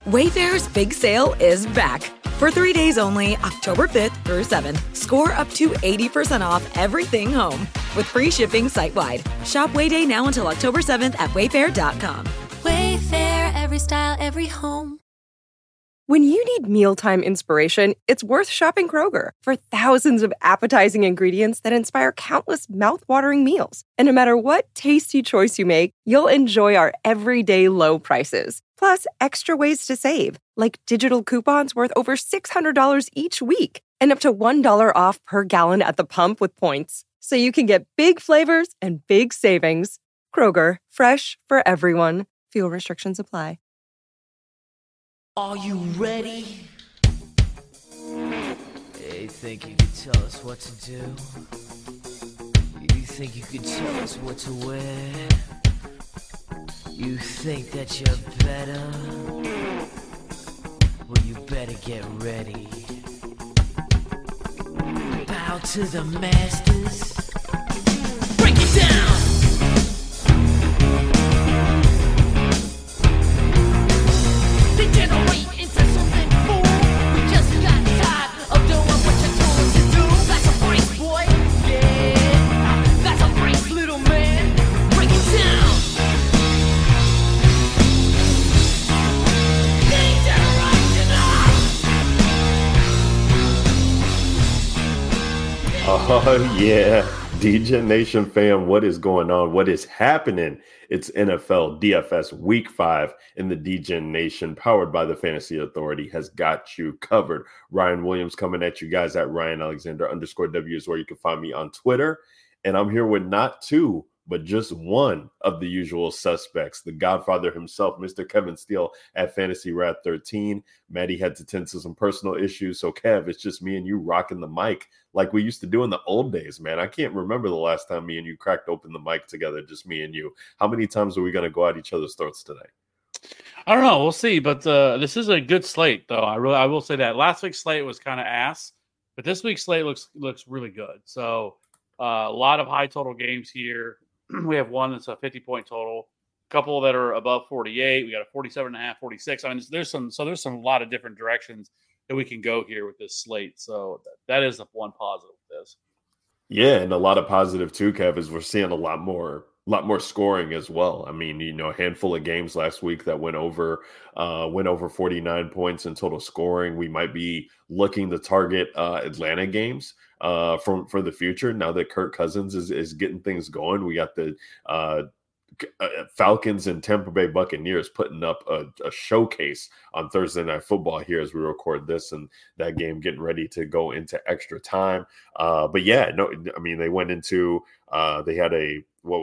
Wayfair's big sale is back. For 3 days only, October 5th through 7th, score up to 80% off everything home with free shipping site-wide. Shop Wayday now until October 7th at wayfair.com. Wayfair, every style, every home. When you need mealtime inspiration, it's worth shopping Kroger for thousands of appetizing ingredients that inspire countless mouth-watering meals. And no matter what tasty choice you make, you'll enjoy our everyday low prices. Plus, extra ways to save, like digital coupons worth over $600 each week and up to $1 off per gallon at the pump with points. So you can get big flavors and big savings. Kroger, fresh for everyone. Fuel restrictions apply. Are you ready? You think you could tell us what to do? You think you could tell us what to wear? You think that you're better? Well, you better get ready. Bow to the masters. Break it down! Degenerate into something fool. We just got tired of doing what you told us to do. That's a break, boy. Yeah, that's a break, little man. Break it down. Oh, yeah. DJ Nation fam, what is going on? What is happening? It's NFL DFS Week 5 in the DJ Nation, powered by the Fantasy Authority, has got you covered. Ryan Williams coming at you guys at Ryan Alexander _W is where you can find me on Twitter. And I'm here with not two, but just one of the usual suspects, the Godfather himself, Mr. Kevin Steele at Fantasy Rat 13. Maddie had to tend to some personal issues, so Kev, it's just me and you rocking the mic like we used to do in the old days, man. I can't remember the last time me and you cracked open the mic together, just me and you. How many times are we going to go at each other's throats today? I don't know. We'll see, but this is a good slate, though. I will say that last week's slate was kind of ass, but this week's slate looks really good. So a lot of high total games here. We have one that's a 50-point total, a couple that are above 48. We got a 47.5, 46. I mean, there's a lot of different directions that we can go here with this slate. So that is the one positive with this. Yeah, and a lot of positive too, Kev, is we're seeing a lot more scoring as well. I mean, a handful of games last week that went over 49 points in total scoring. We might be looking to target Atlanta games for the future now that Kirk Cousins is getting things going. We got the Falcons and Tampa Bay Buccaneers putting up a showcase on Thursday Night Football here as we record this, and that game getting ready to go into extra time. But yeah, no, I mean, they went into they had a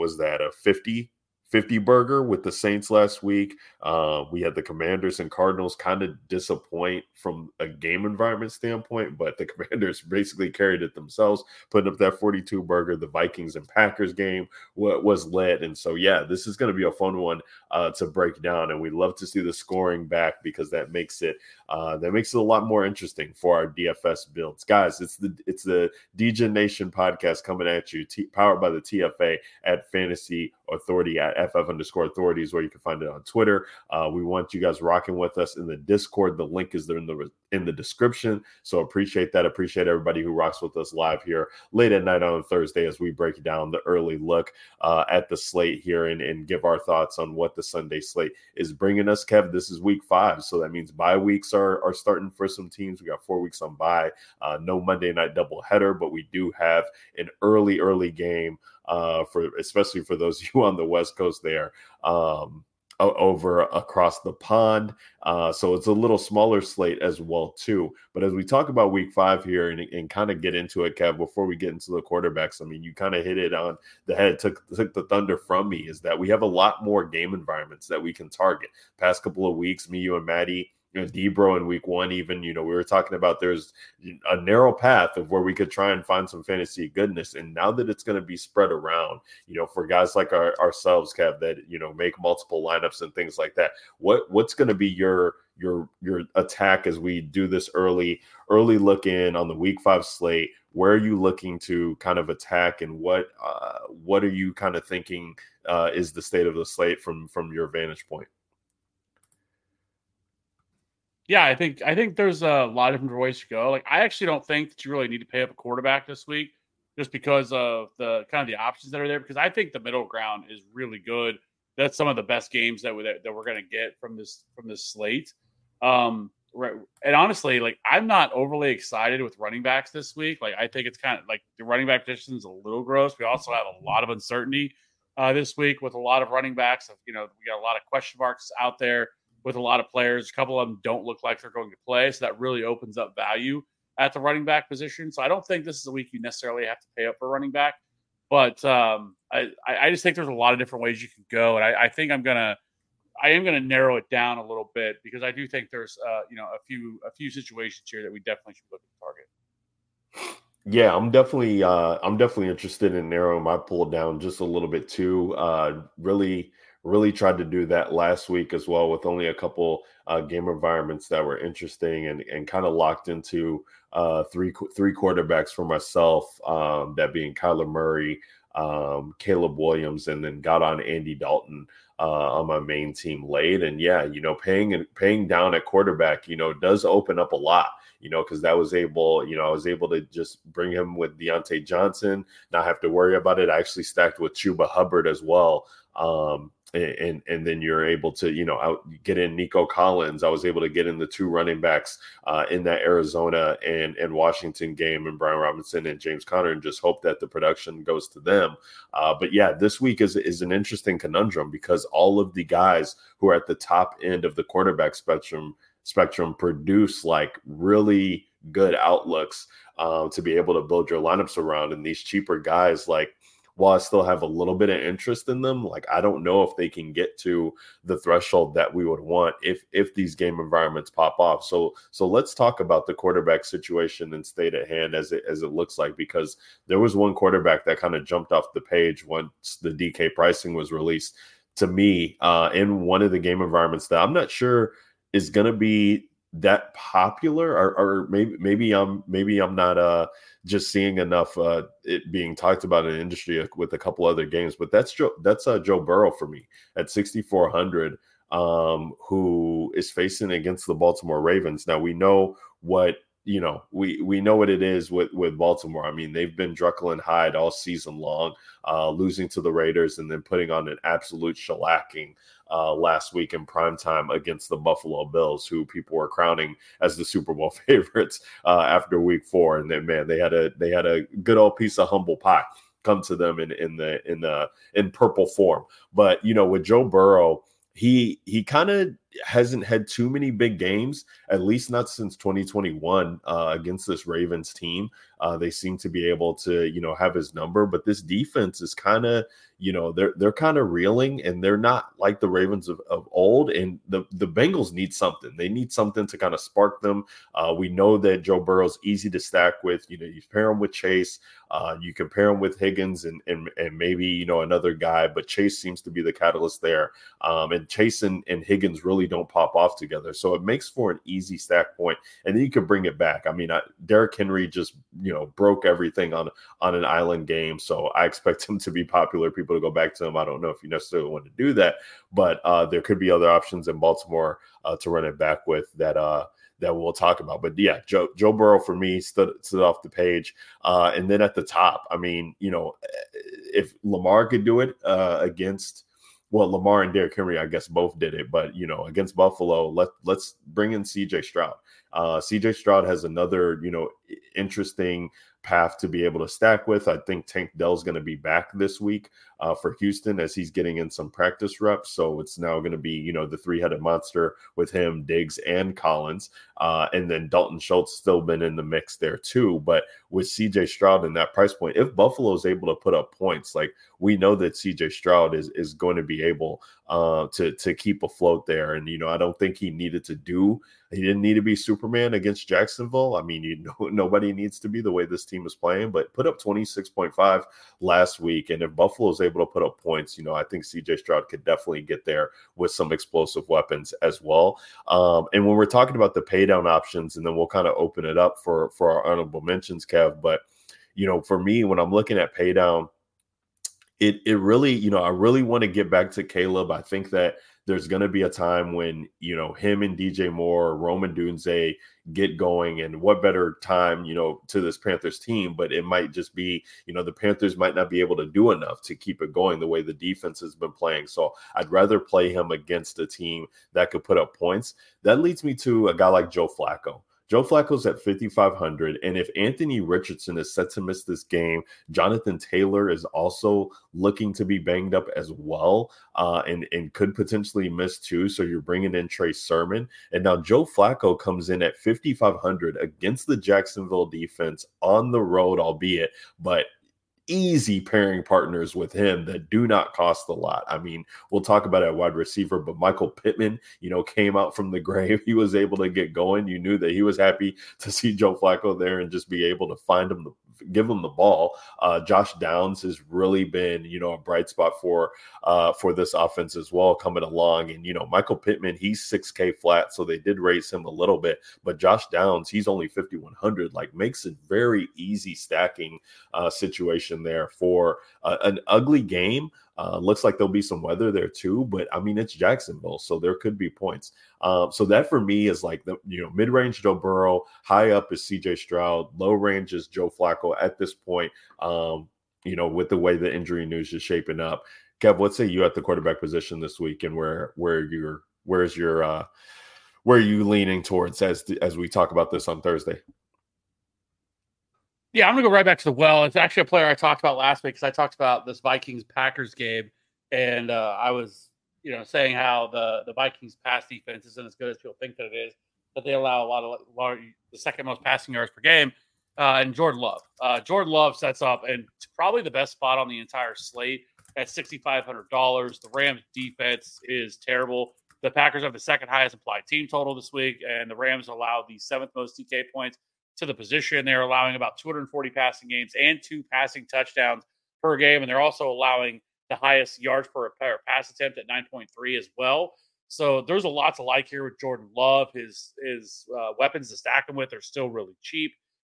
50 burger with the Saints last week. We had the Commanders and Cardinals kind of disappoint from a game environment standpoint, but the Commanders basically carried it themselves, putting up that 42 burger. The Vikings and Packers game was lit. And so, yeah, this is going to be a fun one to break down. And we love to see the scoring back because that makes it a lot more interesting for our DFS builds. Guys, it's the DJ Nation podcast coming at you, powered by the TFA at Fantasy Authority at FF_authority is where you can find it on Twitter. We want you guys rocking with us in the Discord. The link is there in the description. So appreciate that. Appreciate everybody who rocks with us live here late at night on Thursday as we break down the early look at the slate here and give our thoughts on what the Sunday slate is bringing us. Kev, this is week 5, so that means bye weeks are starting for some teams. We got 4 weeks on bye. No Monday night doubleheader, but we do have an early game especially for those of you on the West Coast there, over across the pond. So it's a little smaller slate as well too. But as we talk about week 5 here and kind of get into it, Kev, before we get into the quarterbacks, I mean, you kind of hit it on the head, took the thunder from me, is that we have a lot more game environments that we can target. Past couple of weeks, me, you, and Maddie, Debro in week 1, even, we were talking about there's a narrow path of where we could try and find some fantasy goodness. And now that it's going to be spread around, for guys like ourselves, Kev, that, make multiple lineups and things like that, what's going to be your attack as we do this early look in on the week 5 slate? Where are you looking to kind of attack, and what are you kind of thinking is the state of the slate from your vantage point? Yeah, I think there's a lot of different ways to go. Like, I actually don't think that you really need to pay up a quarterback this week, just because of the kind of the options that are there. Because I think the middle ground is really good. That's some of the best games that we're going to get from this slate. Right, and honestly, like, I'm not overly excited with running backs this week. Like, I think it's kind of like the running back position is a little gross. We also have a lot of uncertainty this week with a lot of running backs. We got a lot of question marks out there with a lot of players. A couple of them don't look like they're going to play, so that really opens up value at the running back position. So I don't think this is a week you necessarily have to pay up for running back, but I just think there's a lot of different ways you can go, and I think I am gonna narrow it down a little bit, because I do think there's a few situations here that we definitely should look at target. Yeah, I'm definitely interested in narrowing my pull down just a little bit too. Really tried to do that last week as well, with only a couple game environments that were interesting, and kind of locked into three quarterbacks for myself, that being Kyler Murray, Caleb Williams, and then got on Andy Dalton on my main team late. And yeah, paying down at quarterback, does open up a lot, because I was able to just bring him with Deontay Johnson, not have to worry about it. I actually stacked with Chuba Hubbard as well. And then you're able to, get in Nico Collins. I was able to get in the two running backs in that Arizona and Washington game, and Brian Robinson and James Conner, and just hope that the production goes to them. But yeah, this week is an interesting conundrum, because all of the guys who are at the top end of the quarterback spectrum produce like really good outlooks to be able to build your lineups around. And these cheaper guys, like, while I still have a little bit of interest in them, like, I don't know if they can get to the threshold that we would want if these game environments pop off. So let's talk about the quarterback situation and state at hand as it looks like, because there was one quarterback that kind of jumped off the page once the DK pricing was released to me in one of the game environments that I'm not sure is going to be that popular, or maybe I'm not just seeing enough it being talked about in the industry with a couple other games. But that's Joe Burrow for me at 6,400, who is facing against the Baltimore Ravens. Now we know what we know what it is with Baltimore. I mean, they've been Jekyll and Hyde all season long, losing to the Raiders and then putting on an absolute shellacking last week in primetime against the Buffalo Bills, who people were crowning as the Super Bowl favorites after week 4. And then, man, they had a good old piece of humble pie come to them in purple form. But with Joe Burrow, he kind of hasn't had too many big games, at least not since 2021 against this Ravens team. They seem to be able to, have his number, but this defense is kind of, they're kind of reeling, and they're not like the Ravens of old. And the Bengals need something. They need something to kind of spark them. We know that Joe Burrow's easy to stack with. You pair him with Chase. You can pair him with Higgins and maybe, another guy, but Chase seems to be the catalyst there. And Chase and Higgins really don't pop off together. So it makes for an easy stack point, and then you can bring it back. I mean, Derrick Henry just, broke everything on an island game. So I expect him to be popular, people to go back to him. I don't know if you necessarily want to do that, but there could be other options in Baltimore to run it back with that we'll talk about. But yeah, Joe Burrow for me stood off the page. And then at the top, I mean, if Lamar could do it against, well, Lamar and Derrick Henry, I guess both did it, but against Buffalo, let's bring in CJ Stroud. CJ Stroud has another, interesting path to be able to stack with. I think Tank Dell's going to be back this week for Houston as he's getting in some practice reps. So it's now going to be, the three-headed monster with him, Diggs, and Collins. And then Dalton Schultz still been in the mix there too. But with CJ Stroud and that price point, if Buffalo is able to put up points, like we know that CJ Stroud is going to be able to keep afloat there. And, I don't think he didn't need to be Superman against Jacksonville. I mean, nobody needs to be the way this team is playing, but put up 26.5 last week. And if Buffalo is able to put up points, I think CJ Stroud could definitely get there with some explosive weapons as well. And when we're talking about the pay down options, and then we'll kind of open it up for our honorable mentions, Kev. But, for me, when I'm looking at pay down, it really, I really want to get back to Caleb. I think that there's going to be a time when, you know, him and DJ Moore, Roman Dunze get going, and what better time, you know, to this Panthers team, but it might just be, you know, the Panthers might not be able to do enough to keep it going the way the defense has been playing. So I'd rather play him against a team that could put up points. That leads me to a guy like Joe Flacco. Joe Flacco's at 5,500, and if Anthony Richardson is set to miss this game, Jonathan Taylor is also looking to be banged up as well, and could potentially miss too. So you're bringing in Trey Sermon, and now Joe Flacco comes in at 5,500 against the Jacksonville defense on the road, albeit, but easy pairing partners with him that do not cost a lot. I mean, we'll talk about it at wide receiver, but Michael Pittman, you know, came out from the grave. He was able to get going. You knew that he was happy to see Joe Flacco there and just be able to find him, give him the ball. Josh Downs has really been, you know, a bright spot for this offense as well, coming along. And, you know, Michael Pittman, he's 6K flat, so they did raise him a little bit, but Josh Downs, he's only 5,100, like makes it very easy stacking situation there for an ugly game. Looks like there'll be some weather there too, but I mean, it's Jacksonville, so there could be points. So that for me is like the, you know, mid-range Joe Burrow, high up is CJ Stroud, low range is Joe Flacco at this point. You know, with the way the injury news is shaping up. Kev, what say you at the quarterback position this week, and where are you leaning towards as we talk about this on Thursday? Yeah, I'm going to go right back to the well. It's actually a player I talked about last week because I talked about this Vikings-Packers game, and I was, you know, saying how the Vikings pass defense isn't as good as people think that it is, but they allow the second most passing yards per game, and Jordan Love. Jordan Love sets up and probably the best spot on the entire slate at $6,500. The Rams defense is terrible. The Packers have the second highest implied team total this week, and the Rams allow the seventh most DK points to the position. They're allowing about 240 passing games and 2 passing touchdowns per game. And they're also allowing the highest yards per pass attempt at 9.3 as well. So there's a lot to like here with Jordan Love. His weapons to stack him with are still really cheap.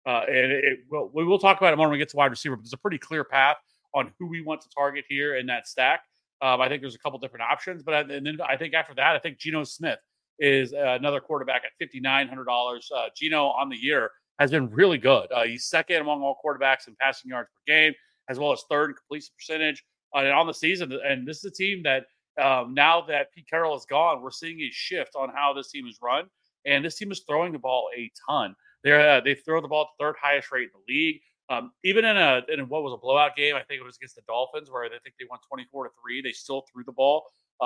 We will talk about it more when we get to wide receiver, but there's a pretty clear path on who we want to target here in that stack. I think there's a couple different options, but then I think after that, I think Geno Smith is another quarterback at $5,900. Geno on the year has been really good. He's second among all quarterbacks in passing yards per game, as well as third in completion percentage. And on the season, and this is a team that now that Pete Carroll is gone, we're seeing a shift on how this team is run. And this team is throwing the ball a ton. They throw the ball at the third highest rate in the league. Even in what was a blowout game, I think it was against the Dolphins, where I think they won 24-3. They still threw the ball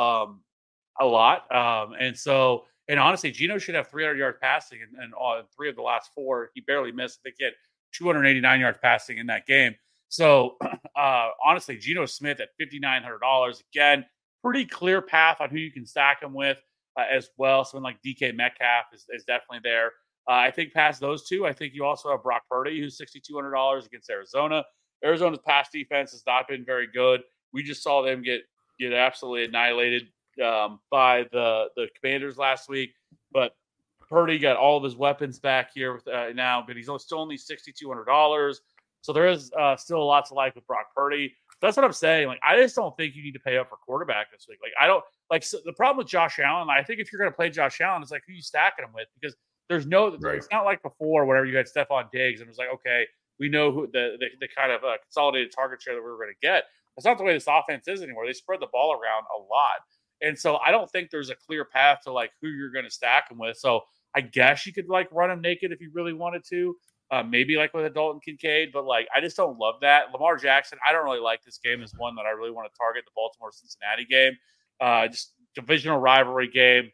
a lot. And honestly, Geno should have 300 yards passing, and on 3 of the last 4, he barely missed. I think he had 289 yards passing in that game. So honestly, Geno Smith at $5,900, again, pretty clear path on who you can stack him with as well. Someone like DK Metcalf is definitely there. I think past those two, I think you also have Brock Purdy, who's $6,200 against Arizona. Arizona's pass defense has not been very good. We just saw them get absolutely annihilated by the Commanders last week. But Purdy got all of his weapons back here now, but he's still only $6,200. So there is still a lot to like with Brock Purdy. That's what I'm saying. Like, I just don't think you need to pay up for quarterback this week. Like, I don't like so the problem with Josh Allen. I think if you're going to play Josh Allen, it's like who you stacking him with, because there's no. Right. It's not like before, whenever you had Stephon Diggs, and it was like, okay, we know who the kind of consolidated target share that we were going to get. That's not the way this offense is anymore. They spread the ball around a lot, and so I don't think there's a clear path to like who you're going to stack him with. So I guess you could like run him naked if you really wanted to. Maybe like with a Dalton Kincaid, but like I just don't love that. Lamar Jackson, I don't really like this game as one that I really want to target, the Baltimore-Cincinnati game. Just divisional rivalry game.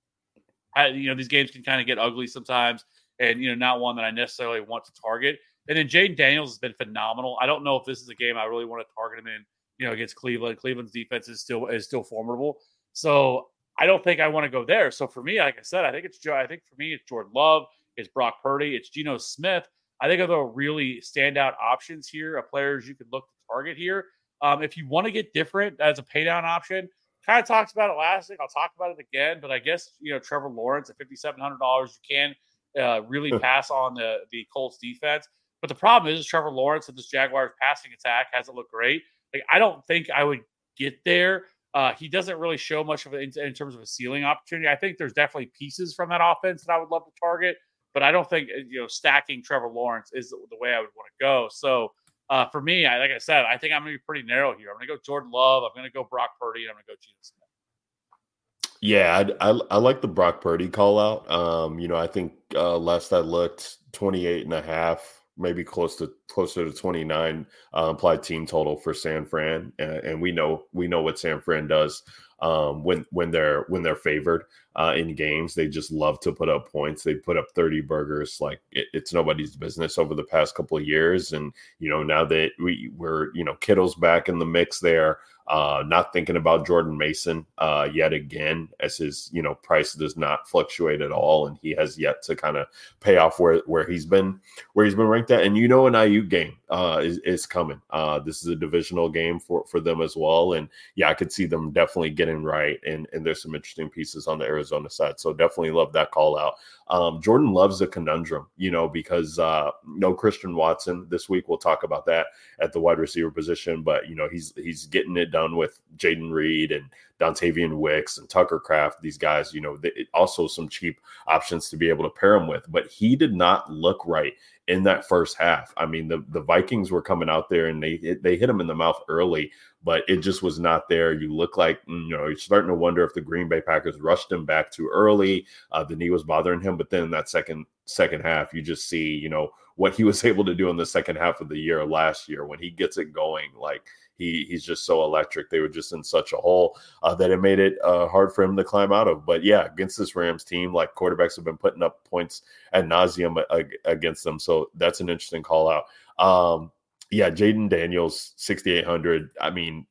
These games can kind of get ugly sometimes, and not one that I necessarily want to target. And then Jaden Daniels has been phenomenal. I don't know if this is a game I really want to target him in, against Cleveland. Cleveland's defense is still formidable. So I don't think I want to go there. So for me, like I said, I think for me it's Jordan Love, it's Brock Purdy, it's Geno Smith. I think of the really standout options here, of players you could look to target here. If you want to get different as a paydown option, kind of talked about it last week. I'll talk about it again, but I guess Trevor Lawrence at $5,700, you can really pass on the Colts defense. But the problem is Trevor Lawrence and this Jaguars passing attack hasn't looked great. Like, I don't think I would get there He doesn't really show much of it in terms of a ceiling opportunity. I think there's definitely pieces from that offense that I would love to target, but I don't think stacking Trevor Lawrence is the way I would want to go. So for me, like I said, I think I'm going to be pretty narrow here. I'm going to go Jordan Love. I'm going to go Brock Purdy. And I'm going to go Geno Smith. Yeah, I like the Brock Purdy call out. I think last I looked, 28.5, maybe closer to 29 implied team total for San Fran, and we know what San Fran does when they're favored in games. They just love to put up points. They put up 30 burgers like it's nobody's business over the past couple of years, and now that we're Kittle's back in the mix there. Not thinking about Jordan Mason yet again, as his price does not fluctuate at all, and he has yet to kind of pay off where he's been ranked at. And an Ayuk game is coming. This is a divisional game for them as well, and I could see them definitely getting right. And there's some interesting pieces on the Arizona side, so definitely love that call out. Jordan Love's a conundrum, because no Christian Watson this week. We'll talk about that at the wide receiver position, but he's getting it done with Jaden Reed and Dontavian Wicks and Tucker Kraft. These guys, also some cheap options to be able to pair him with, but he did not look right in that first half. I mean, the Vikings were coming out there and they hit him in the mouth early, but it just was not there. You look like, you're starting to wonder if the Green Bay Packers rushed him back too early. The knee was bothering him, but then in that second half, you just see, what he was able to do in the second half of the year last year when he gets it going. Like he's just so electric. They were just in such a hole that it made it hard for him to climb out of. But yeah, against this Rams team, like quarterbacks have been putting up points ad nauseum against them. So that's an interesting call out. Jaden Daniels, 6,800. I mean,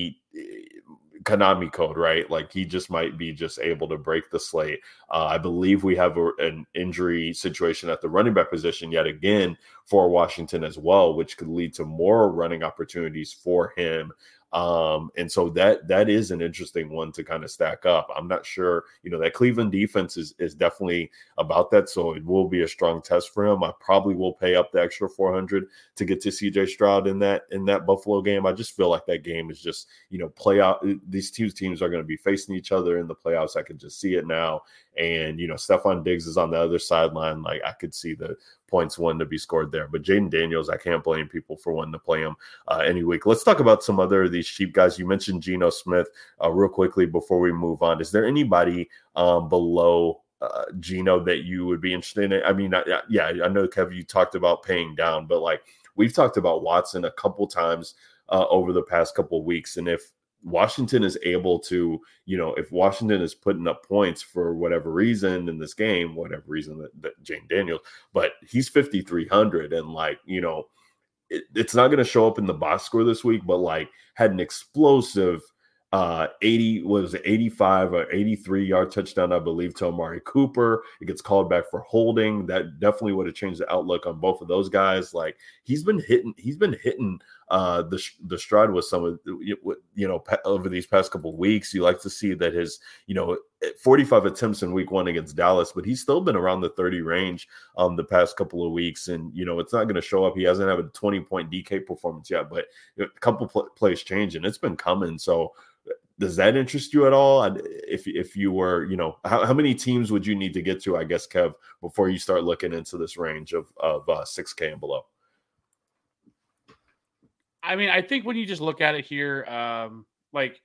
Konami code, right? Like he just might be just able to break the slate. I believe we have an injury situation at the running back position yet again for Washington as well, which could lead to more running opportunities for him. And so that is an interesting one to kind of stack up. I'm not sure, that Cleveland defense is definitely about that. So it will be a strong test for him. I probably will pay up the extra 400 to get to CJ Stroud in that Buffalo game. I just feel like that game is just, play out. These two teams are going to be facing each other in the playoffs. I can just see it now. And, Stephon Diggs is on the other sideline. Like I could see the points one to be scored there. But Jaden Daniels, I can't blame people for wanting to play him any week. Let's talk about some other of these cheap guys. You mentioned Geno Smith real quickly before we move on. Is there anybody below Geno that you would be interested in? I mean, I know, Kev, you talked about paying down, but like we've talked about Watson a couple times over the past couple of weeks. And if Washington is able to, if Washington is putting up points for whatever reason in this game, whatever reason that Jaden Daniels, but he's 5,300 and like, it's not going to show up in the box score this week, but like had an explosive 85 or 83 yard touchdown, I believe, to Amari Cooper. It gets called back for holding. That definitely would have changed the outlook on both of those guys. Like he's been hitting the stride with some of over these past couple of weeks. You like to see that his 45 attempts in week 1 against Dallas, but he's still been around the 30 range the past couple of weeks. And it's not going to show up. He hasn't had a 20-point DK performance yet, but a couple plays change and it's been coming. So does that interest you at all? If you were, how many teams would you need to get to, I guess, Kev, before you start looking into this range of 6K and below? I mean, I think when you just look at it here, like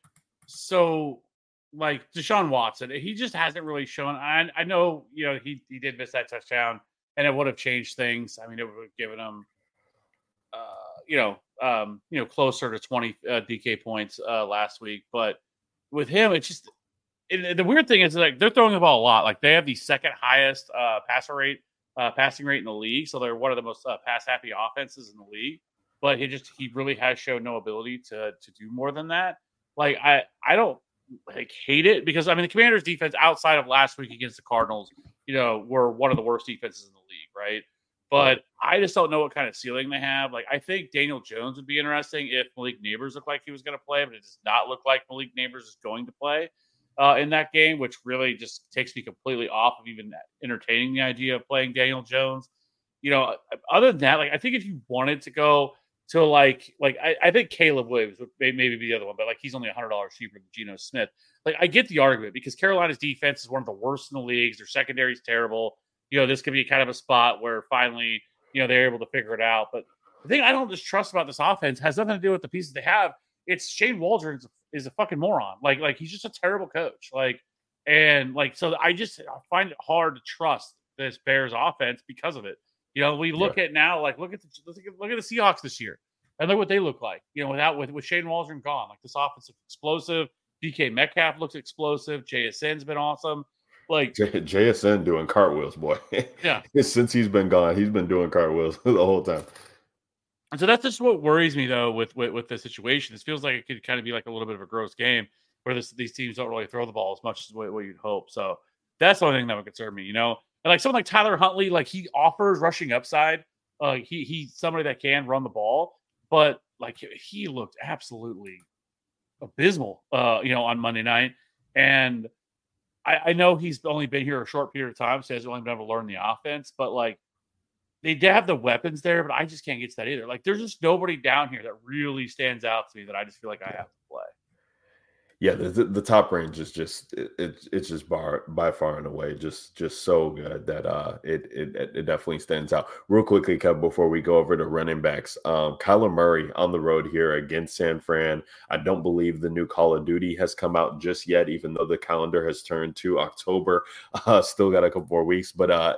Deshaun Watson, he just hasn't really shown. I know, he did miss that touchdown and it would have changed things. I mean, it would have given him, closer to 20 DK points last week. But with him, it's just the weird thing is like they're throwing the ball a lot. Like they have the second highest passing rate in the league, so they're one of the most pass happy offenses in the league. But he really has shown no ability to do more than that. Like I don't hate it because I mean the Commanders' defense outside of last week against the Cardinals, were one of the worst defenses in the league, right? But I just don't know what kind of ceiling they have. Like, I think Daniel Jones would be interesting if Malik Neighbors looked like he was going to play, but it does not look like Malik Neighbors is going to play in that game, which really just takes me completely off of even entertaining the idea of playing Daniel Jones. Other than that, like, I think if you wanted to go to like I think Caleb Williams would maybe be the other one, but like he's only $100 cheaper than Geno Smith. Like I get the argument because Carolina's defense is one of the worst in the leagues. Their secondary is terrible. This could be kind of a spot where finally, they're able to figure it out. But the thing I don't just trust about this offense has nothing to do with the pieces they have. It's Shane Waldron is a fucking moron. Like he's just a terrible coach. So I find it hard to trust this Bears offense because of it. We look at now, like look at the Seahawks this year, and look what they look like. With Shane Waldron gone, like this offense is explosive. DK Metcalf looks explosive. JSN's been awesome. Like JSN doing cartwheels, boy. Yeah. Since he's been gone, he's been doing cartwheels the whole time. And so that's just what worries me though with the situation. This feels like it could kind of be like a little bit of a gross game where these teams don't really throw the ball as much as what you'd hope. So that's the only thing that would concern me. And like someone like Tyler Huntley, like he offers rushing upside. He's somebody that can run the ball, but like he looked absolutely abysmal, on Monday night. And I know he's only been here a short period of time, so he hasn't only been able to learn the offense, but like they have the weapons there, but I just can't get to that either. Like there's just nobody down here that really stands out to me that I just feel like I have to play. Yeah, the top range is just it's just by far and away just so good that it definitely stands out. Real quickly, Kev, before we go over to running backs, Kyler Murray on the road here against San Fran. I don't believe the new Call of Duty has come out just yet, even though the calendar has turned to October. Still got a couple more weeks, but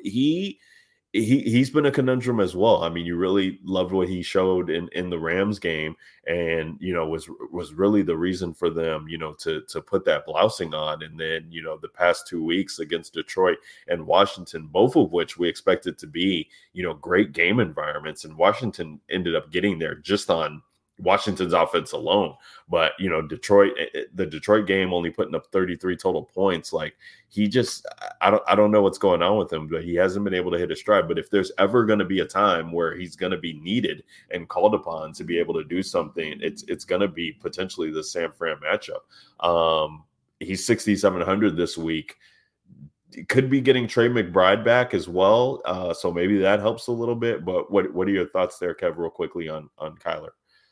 he's been a conundrum as well. I mean, you really loved what he showed in the Rams game, and was really the reason for them, to put that blousing on. And then, the past 2 weeks against Detroit and Washington, both of which we expected to be, great game environments, and Washington ended up getting there just on Washington's offense alone. But the Detroit game only putting up 33 total points. Like he just, I don't know what's going on with him, but he hasn't been able to hit a stride. But if there's ever going to be a time where he's going to be needed and called upon to be able to do something, it's going to be potentially the San Fran matchup. He's 6,700 this week. Could be getting Trey McBride back as well. So maybe that helps a little bit. But what are your thoughts there, Kev, real quickly on Kyler?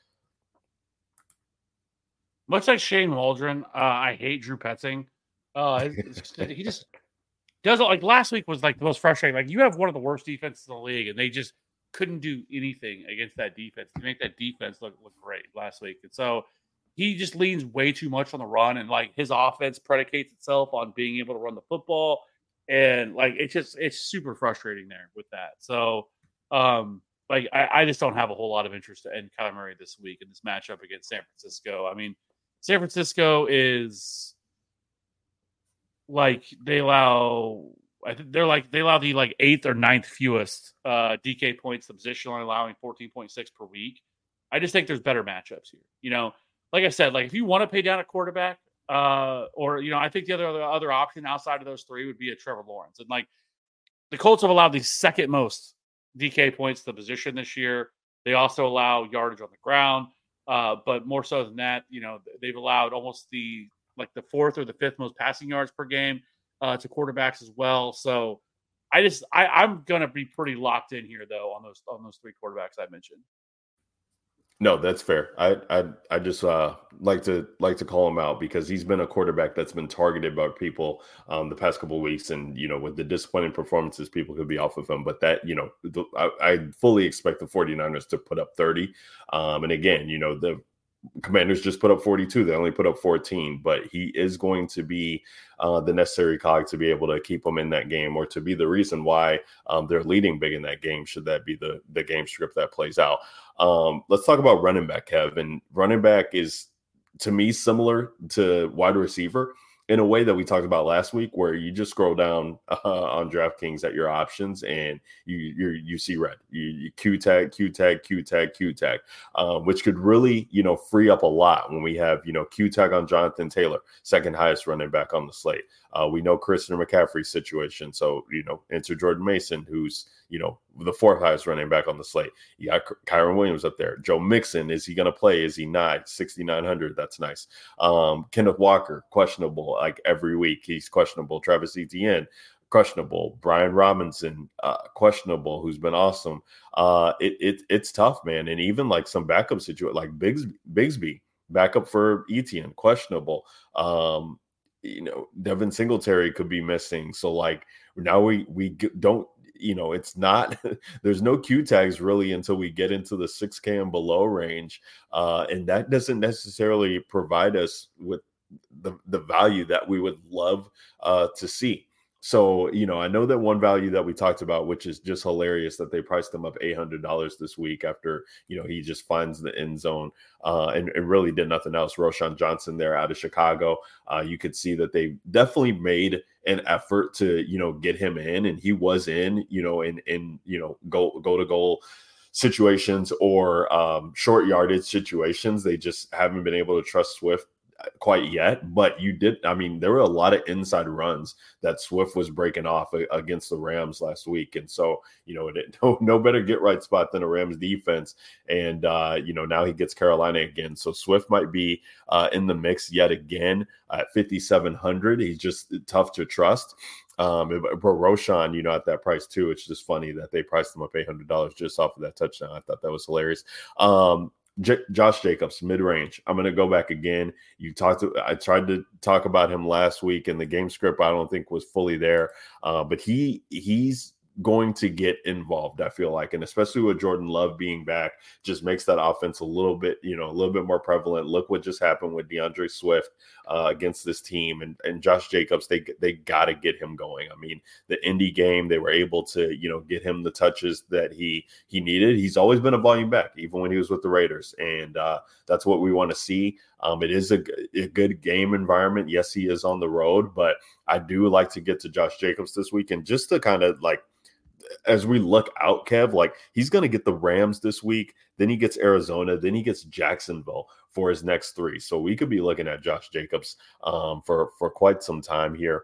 Much like Shane Waldron, I hate Drew Petzing. He just doesn't, like last week was like the most frustrating. Like you have one of the worst defenses in the league, and they just couldn't do anything against that defense to make that defense look great last week. And so he just leans way too much on the run, and like his offense predicates itself on being able to run the football, and like it's super frustrating there with that. So I just don't have a whole lot of interest in Kyler Murray this week in this matchup against San Francisco. I mean, San Francisco is like they allow the like 8th or 9th fewest DK points to position, only allowing 14.6 per week. I just think there's better matchups here. Like I said, like if you want to pay down a quarterback, or I think the other option outside of those three would be a Trevor Lawrence. And like the Colts have allowed the second most DK points to the position this year. They also allow yardage on the ground. But more so than that, they've allowed almost the 4th or the 5th most passing yards per game to quarterbacks as well. So I'm going to be pretty locked in here though on those three quarterbacks I mentioned. No, that's fair. I just like to call him out because he's been a quarterback that's been targeted by people the past couple of weeks, and with the disappointing performances, people could be off of him. But that I fully expect the 49ers to put up 30. And again, the Commanders just put up 42. They only put up 14, but he is going to be the necessary cog to be able to keep them in that game, or to be the reason why they're leading big in that game, should that be the game script that plays out. Let's talk about running back, Kevin. Running back is, to me, similar to wide receiver in a way that we talked about last week, where you just scroll down on DraftKings at your options and you see red. You Q tag, which could really, free up a lot when we have, Q tag on Jonathan Taylor, second highest running back on the slate. We know Christian McCaffrey's situation. So, enter Jordan Mason, who's, the 4th highest running back on the slate. You got Kyron Williams up there. Joe Mixon, is he going to play? Is he not? 6,900. That's nice. Kenneth Walker, questionable, like every week. He's questionable. Travis Etienne, questionable. Brian Robinson, questionable, who's been awesome. It's tough, man. And even like some backup situation, like Bigsby, backup for Etienne, questionable. Devin Singletary could be missing. So like now we don't, it's not, there's no Q tags really until we get into the 6K and below range. And that doesn't necessarily provide us with the value that we would love to see. So, I know that one value that we talked about, which is just hilarious, that they priced him up $800 this week after, he just finds the end zone and really did nothing else. Roschon Johnson there out of Chicago. You could see that they definitely made an effort to, get him in, and he was in, in goal to goal situations or short yardage situations. They just haven't been able to trust Swift quite yet, but there were a lot of inside runs that Swift was breaking off against the Rams last week. And so, no better get right spot than a Rams defense. And, now he gets Carolina again. So Swift might be in the mix yet again at 5,700. He's just tough to trust. But Roschon, at that price too, it's just funny that they priced him up $800 just off of that touchdown. I thought that was hilarious. Josh Jacobs, mid-range. I'm going to go back again. I tried to talk about him last week, and the game script I don't think was fully there. But he's going to get involved, I feel like, and especially with Jordan Love being back, just makes that offense a little bit more prevalent. Look what just happened with DeAndre Swift against this team, and Josh Jacobs. They got to get him going. I mean, the Indy game, they were able to get him the touches that he needed. He's always been a volume back, even when he was with the Raiders, and that's what we want to see. It is a good game environment. Yes, he is on the road, but I do like to get to Josh Jacobs this week, and just to kind of like, as we look out, Kev, like he's going to get the Rams this week, then he gets Arizona, then he gets Jacksonville for his next three. So we could be looking at Josh Jacobs for quite some time here.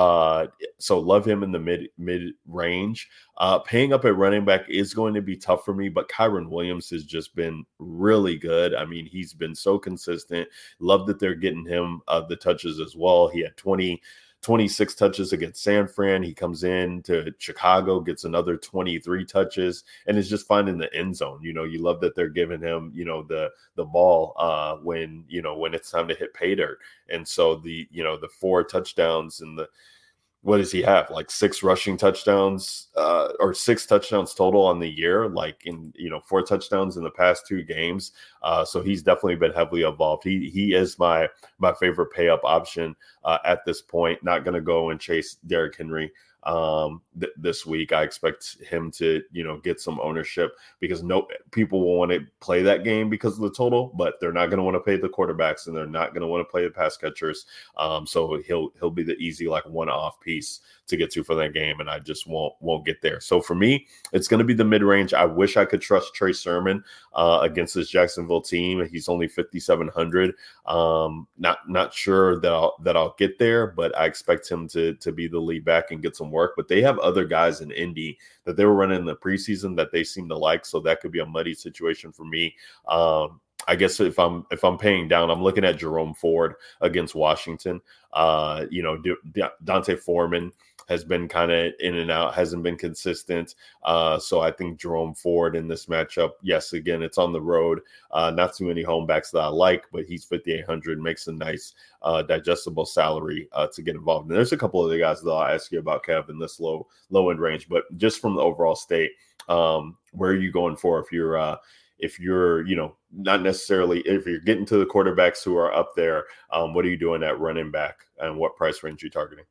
So love him in the mid range. Paying up at running back is going to be tough for me, but Kyron Williams has just been really good. I mean, he's been so consistent. Love that they're getting him the touches as well. He had 26 touches against San Fran. He comes in to Chicago, gets another 23 touches, and is just finding the end zone. You love that they're giving him, the ball when it's time to hit pay dirt. And so the 4 touchdowns and what does he have? Like 6 rushing touchdowns or 6 touchdowns total on the year, like in, 4 touchdowns in the past 2 games. So he's definitely been heavily involved. He is my favorite pay up option at this point. Not going to go and chase Derrick Henry this week. I expect him to, get some ownership because people will want to play that game because of the total, but they're not going to want to pay the quarterbacks and they're not going to want to play the pass catchers. So he'll be the easy, like one-off piece to get to for that game. And I just won't get there. So for me, it's going to be the mid-range. I wish I could trust Trey Sermon against this Jacksonville team. He's only 5,700. Not sure that I'll get there, but I expect him to be the lead back and get some work. But they have other guys in Indy that they were running in the preseason that they seem to like, so that could be a muddy situation for me. I guess if I'm paying down, I'm looking at Jerome Ford against Washington. Dante Foreman has been kind of in and out, hasn't been consistent. So I think Jerome Ford in this matchup, yes, again, it's on the road. Not too many home backs that I like, but he's 5,800, makes a nice digestible salary to get involved. And there's a couple of the guys that I'll ask you about, Kev, in this low end range. But just from the overall state, where are you going for if you're not necessarily, if you're getting to the quarterbacks who are up there, what are you doing at running back and what price range are you targeting?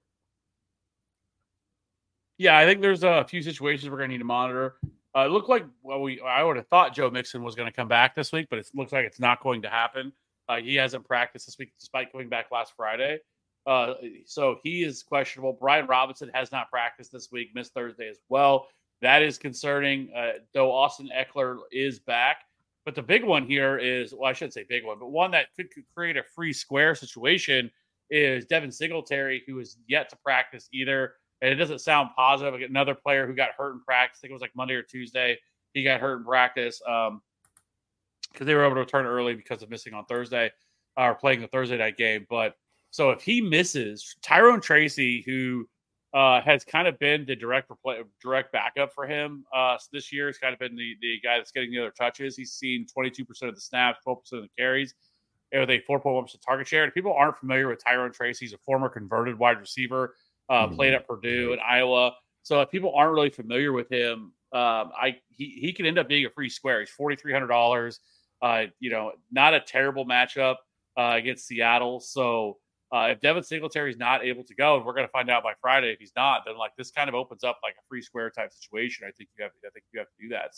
Yeah, I think there's a few situations we're going to need to monitor. It looked like I would have thought Joe Mixon was going to come back this week, but it looks like it's not going to happen. He hasn't practiced this week despite coming back last Friday. So he is questionable. Brian Robinson has not practiced this week, missed Thursday as well. That is concerning, though Austin Eckler is back. But the big one here is, well, I shouldn't say big one, but one that could create a free square situation is Devin Singletary, who is yet to practice either. And it doesn't sound positive. Another player who got hurt in practice, I think it was like Monday or Tuesday, he got hurt in practice because they were able to return early because of missing on Thursday or playing the Thursday night game. But so if he misses, Tyrone Tracy, who has kind of been the direct backup for him this year. It's kind of been the guy that's getting the other touches. He's seen 22% of the snaps, 12% of the carries, with a 4.1% target share. And people aren't familiar with Tyrone Tracy. He's a former converted wide receiver, played at Purdue and Iowa. So if people aren't really familiar with him, he could end up being a free square. He's $4,300. Not a terrible matchup against Seattle. So if Devin Singletary is not able to go, and we're going to find out by Friday if he's not, then like this kind of opens up like a free square type situation. I think you have to do that.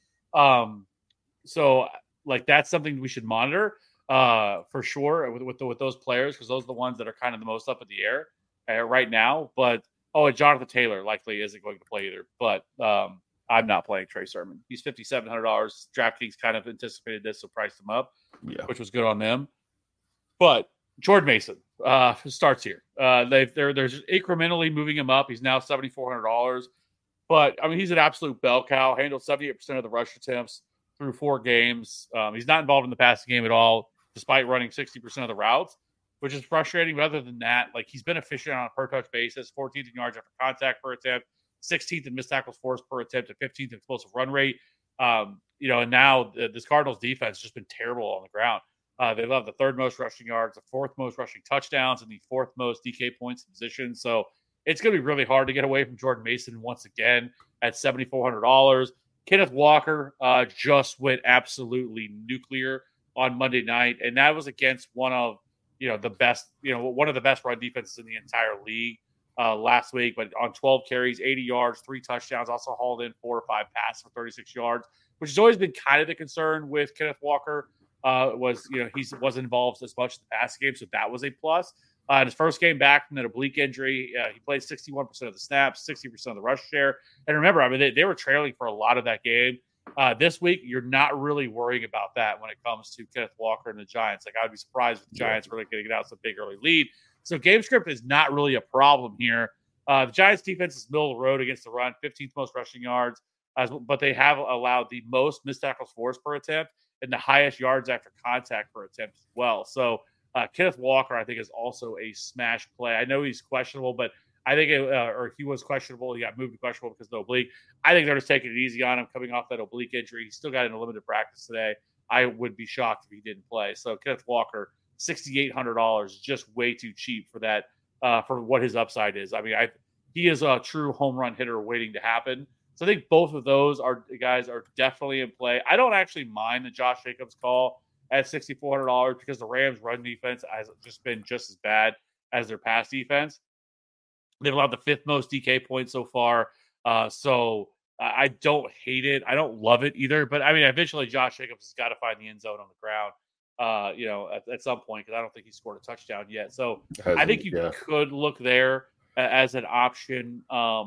So like that's something we should monitor for sure with those players, because those are the ones that are kind of the most up in the air right now. But and Jonathan Taylor likely isn't going to play either. But I'm not playing Trey Sermon. He's $5,700. DraftKings kind of anticipated this, so priced him up, which was good on them. But Jordan Mason starts here. They're just incrementally moving him up. He's now $7,400. But, I mean, he's an absolute bell cow. Handled 78% of the rush attempts through 4 games. He's not involved in the passing game at all, despite running 60% of the routes, which is frustrating. But other than that, like, he's been efficient on a per-touch basis, 14th in yards after contact per attempt, 16th in missed tackles forced per attempt, and 15th in explosive run rate. And now this Cardinals defense has just been terrible on the ground. They have the 3rd most rushing yards, the 4th most rushing touchdowns, and the 4th most DK points in position. So it's going to be really hard to get away from Jordan Mason once again at $7,400. Kenneth Walker just went absolutely nuclear on Monday night, and that was against one of the best run defenses in the entire league last week. But on 12 carries, 80 yards, 3 touchdowns, also hauled in 4 or 5 passes for 36 yards, which has always been kind of the concern with Kenneth Walker. He wasn't involved as much in the passing game, so that was a plus. In his first game back from that oblique injury, he played 61% of the snaps, 60% of the rush share. And remember, I mean, they were trailing for a lot of that game. This week, you're not really worrying about that when it comes to Kenneth Walker and the Giants. Like, I would be surprised if the Giants really going to get out some big early lead. So game script is not really a problem here. The Giants defense is middle of the road against the run, 15th most rushing yards, but they have allowed the most missed tackles forced per attempt and the highest yards after contact per attempt as well. So Kenneth Walker, I think, is also a smash play. I know he's questionable, but I think he was questionable. He got moved to questionable because of the oblique. I think they're just taking it easy on him coming off that oblique injury. He's still got in a limited practice today. I would be shocked if he didn't play. So Kenneth Walker, $6,800, just way too cheap for that, for what his upside is. I mean, he is a true home run hitter waiting to happen. So I think both of those guys are definitely in play. I don't actually mind the Josh Jacobs call at $6,400 because the Rams' run defense has just been just as bad as their pass defense. They've allowed the 5th most DK points so far. So I don't hate it. I don't love it either. But, I mean, eventually Josh Jacobs has got to find the end zone on the ground, at some point, because I don't think he scored a touchdown yet. So I think you could look there as an option.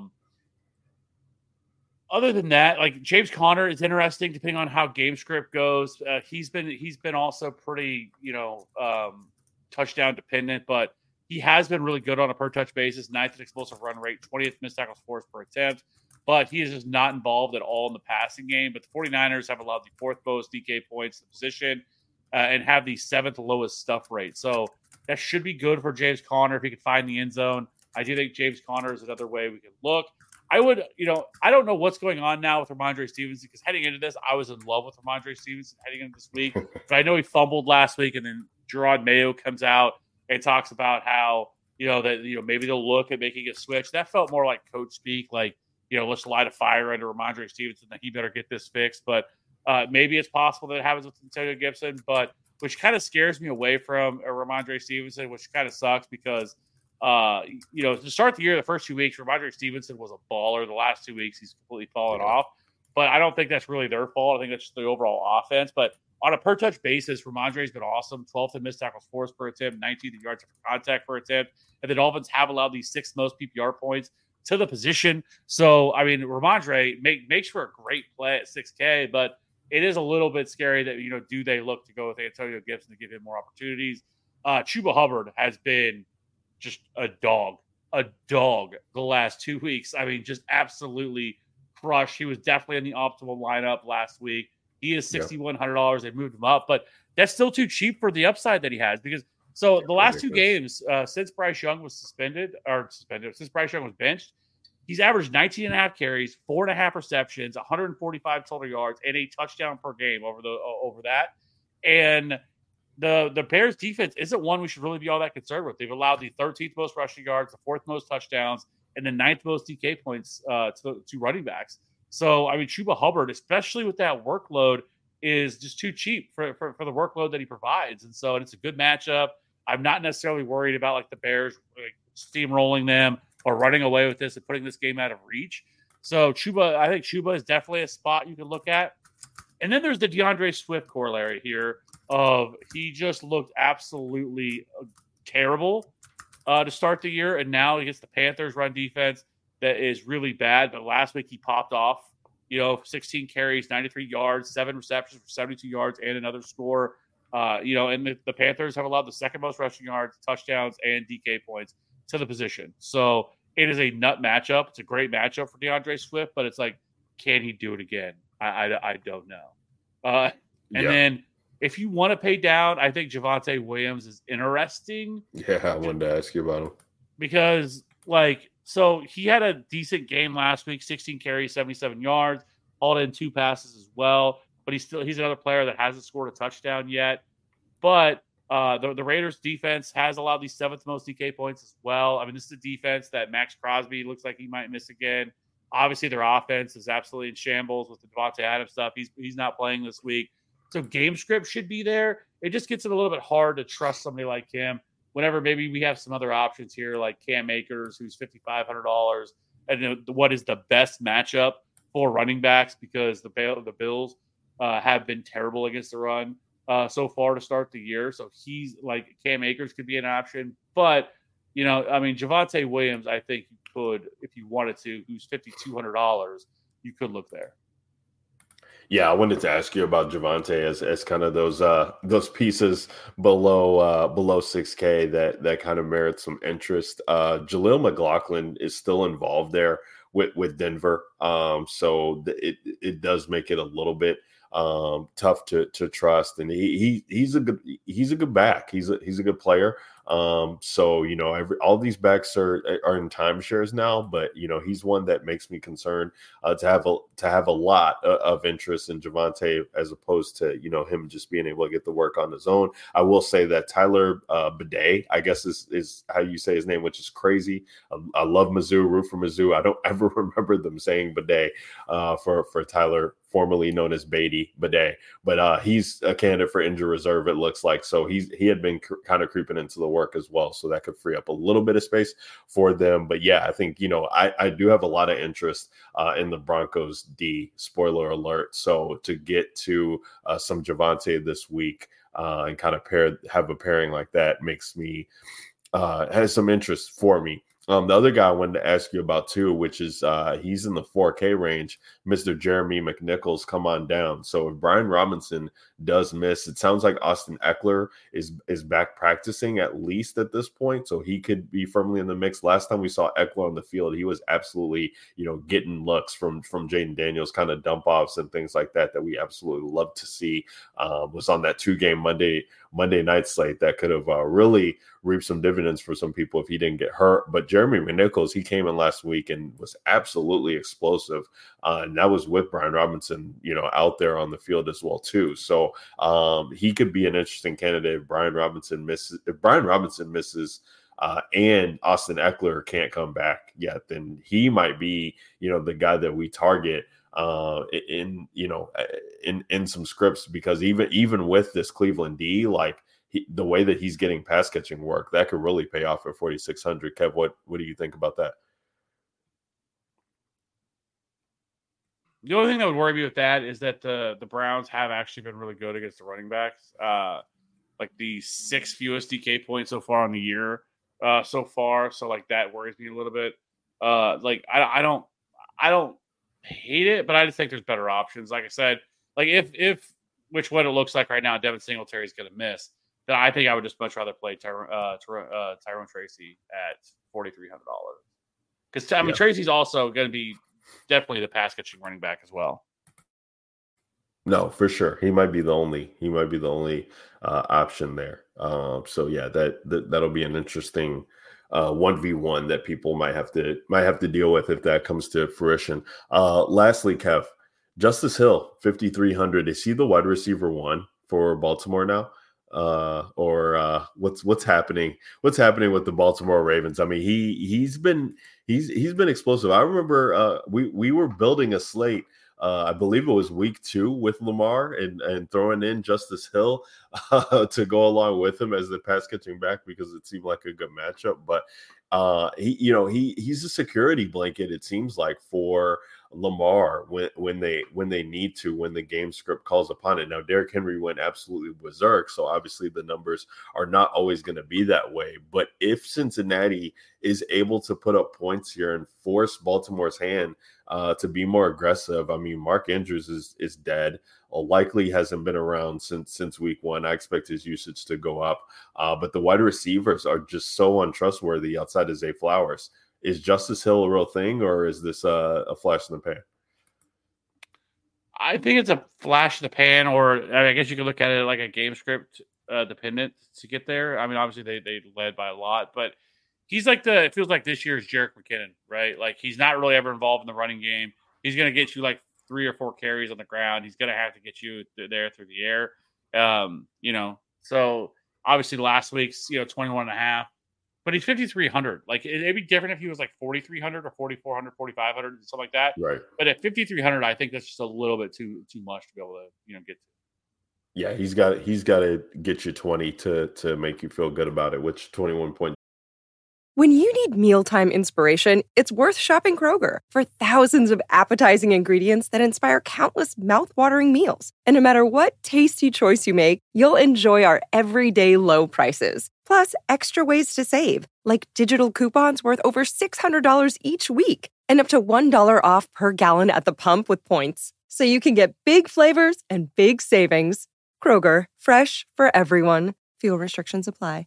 Other than that, like James Conner is interesting depending on how game script goes. He's been also pretty, touchdown dependent, but he has been really good on a per touch basis, 9th in explosive run rate, 20th missed tackles forced per attempt, but he is just not involved at all in the passing game. But the 49ers have allowed the 4th most DK points in the position and have the 7th lowest stuff rate. So that should be good for James Conner if he can find the end zone. I do think James Conner is another way we can look. I don't know what's going on now with Ramondre Stevenson, because heading into this, I was in love with Ramondre Stevenson heading into this week. But I know he fumbled last week, and then Gerard Mayo comes out and talks about how, maybe they'll look at making a switch. That felt more like coach speak, like, let's light a fire under Ramondre Stevenson, that he better get this fixed. But maybe it's possible that it happens with Antonio Gibson, which kind of scares me away from Ramondre Stevenson, which kind of sucks because to start the year, the first 2 weeks, Ramondre Stevenson was a baller. The last 2 weeks, he's completely fallen off. But I don't think that's really their fault. I think that's just the overall offense. But on a per-touch basis, Ramondre's been awesome. 12th in missed tackles forced per attempt, 19th in yards after contact per attempt. And the Dolphins have allowed the 6th most PPR points to the position. So, I mean, Ramondre makes for a great play at $6K, but it is a little bit scary that, do they look to go with Antonio Gibson to give him more opportunities? Chuba Hubbard has been just a dog the last 2 weeks. I mean, just absolutely crushed. He was definitely in the optimal lineup last week. He is $6,100. They moved him up, but that's still too cheap for the upside that he has, because So the last two ridiculous. games, since Bryce Young was since Bryce Young was benched, he's averaged 19 and a half carries, 4.5 receptions, 145 total yards, and a touchdown per game over that. And the Bears defense isn't one we should really be all that concerned with. They've allowed the 13th most rushing yards, the 4th most touchdowns, and the 9th most DK points to running backs. So, I mean, Chuba Hubbard, especially with that workload, is just too cheap for the workload that he provides. And so it's a good matchup. I'm not necessarily worried about like the Bears like steamrolling them or running away with this and putting this game out of reach. So I think Chuba is definitely a spot you can look at. And then there's the DeAndre Swift corollary here of he just looked absolutely terrible to start the year. And now he gets the Panthers run defense that is really bad. But last week he popped off, 16 carries, 93 yards, 7 receptions for 72 yards and another score. And the Panthers have allowed the second most rushing yards, touchdowns, and DK points to the position. So it is a nut matchup. It's a great matchup for DeAndre Swift, but it's like, can he do it again? I don't know. Then if you want to pay down, I think Javonte Williams is interesting. Yeah, I wanted to ask you about him. Because, so he had a decent game last week, 16 carries, 77 yards, hauled in 2 passes as well. But he's another player that hasn't scored a touchdown yet. But the Raiders defense has allowed the 7th most DK points as well. I mean, this is a defense that Max Crosby looks like he might miss again. Obviously, their offense is absolutely in shambles with the Devontae Adams stuff. He's not playing this week. So game script should be there. It just gets it a little bit hard to trust somebody like him whenever maybe we have some other options here like Cam Akers, who's $5,500. And what is the best matchup for running backs because the Bills have been terrible against the run so far to start the year. So he's like Cam Akers could be an option. But, Javonte Williams, I think you could, if you wanted to, who's $5,200, you could look there. Yeah, I wanted to ask you about Javonte as kind of those pieces below 6K that kind of merit some interest. Jaleel McLaughlin is still involved there with Denver, so it does make it a little bit tough to trust. And he's a good back. He's a good player. So all these backs are in timeshares now, but he's one that makes me concerned to have a lot of interest in Javonte as opposed to him just being able to get the work on his own. I will say that Tyler Bidet, I guess is how you say his name, which is crazy. I love Mizzou, root for Mizzou. I don't ever remember them saying Bidet for Tyler, formerly known as Bidet, but he's a candidate for injury reserve, it looks like. So he had been kind of creeping into the work as well, so that could free up a little bit of space for them. But yeah, I think I do have a lot of interest in the Broncos D, spoiler alert. So to get to some Javonte this week and kind of have a pairing like that makes me has some interest for me. The other guy I wanted to ask you about too, which is he's in the 4K range, Mr. Jeremy McNichols, come on down. So if Brian Robinson does miss, it sounds like Austin Eckler is back practicing at least at this point, so he could be firmly in the mix. Last time we saw Eckler on the field, he was absolutely getting looks from Jaden Daniels, kind of dump offs and things like that we absolutely love to see. Was on that 2-game Monday night slate that could have really reaped some dividends for some people if he didn't get hurt. But Jeremy McNichols, he came in last week and was absolutely explosive. And that was with Brian Robinson, out there on the field as well too. So he could be an interesting candidate if Brian Robinson misses. And Austin Eckler can't come back yet, then he might be, the guy that we target in some scripts, because even with this Cleveland D, the way that he's getting pass catching work, that could really pay off at 4,600. Kev, what do you think about that? The only thing that would worry me with that is that the Browns have actually been really good against the running backs. The 6th fewest DK points so far on the year so far. So that worries me a little bit. I don't hate it, but I just think there's better options. Like I said, if which what it looks like right now, Devin Singletary is going to miss, then I think I would just much rather play Tyrone Tracy at $4,300. Because Tracy's also going to be definitely the pass catching running back as well. No, for sure. He might be the only option there. So yeah, that'll be an interesting 1v1 that people might have to deal with if that comes to fruition. Lastly, Kev, Justice Hill, 5,300. Is he the wide receiver one for Baltimore now? Or what's happening? What's happening with the Baltimore Ravens? I mean, he's been explosive. I remember we were building a slate. I believe it was week 2 with Lamar and throwing in Justice Hill to go along with him as the pass catching back because it seemed like a good matchup. But he's a security blanket, it seems like, for Lamar when they need to, when the game script calls upon it. Now, Derrick Henry went absolutely berserk, so obviously the numbers are not always going to be that way. But if Cincinnati is able to put up points here and force Baltimore's hand to be more aggressive, I mean, Mark Andrews is dead. Likely hasn't been around since week 1. I expect his usage to go up. But the wide receivers are just so untrustworthy outside of Zay Flowers. Is Justice Hill a real thing, or is this a flash in the pan? I think it's a flash in the pan, or I guess you could look at it like a game script dependent to get there. I mean, obviously they led by a lot, but he's like it feels like this year's Jerick McKinnon, right? Like, he's not really ever involved in the running game. He's going to get you like 3 or 4 carries on the ground. He's going to have to get you there through the air. So obviously last week's, 21.5, but he's 5,300. Like, it'd be different if he was like 4,300 or 4,400, 4,500, something like that. Right. But at 5,300, I think that's just a little bit too much to be able to, get to. Yeah, he's got to get you 20 to make you feel good about it, which 21 When you need mealtime inspiration, it's worth shopping Kroger for thousands of appetizing ingredients that inspire countless mouthwatering meals. And no matter what tasty choice you make, you'll enjoy our everyday low prices. Plus, extra ways to save, like digital coupons worth over $600 each week and up to $1 off per gallon at the pump with points. So you can get big flavors and big savings. Kroger, fresh for everyone. Fuel restrictions apply.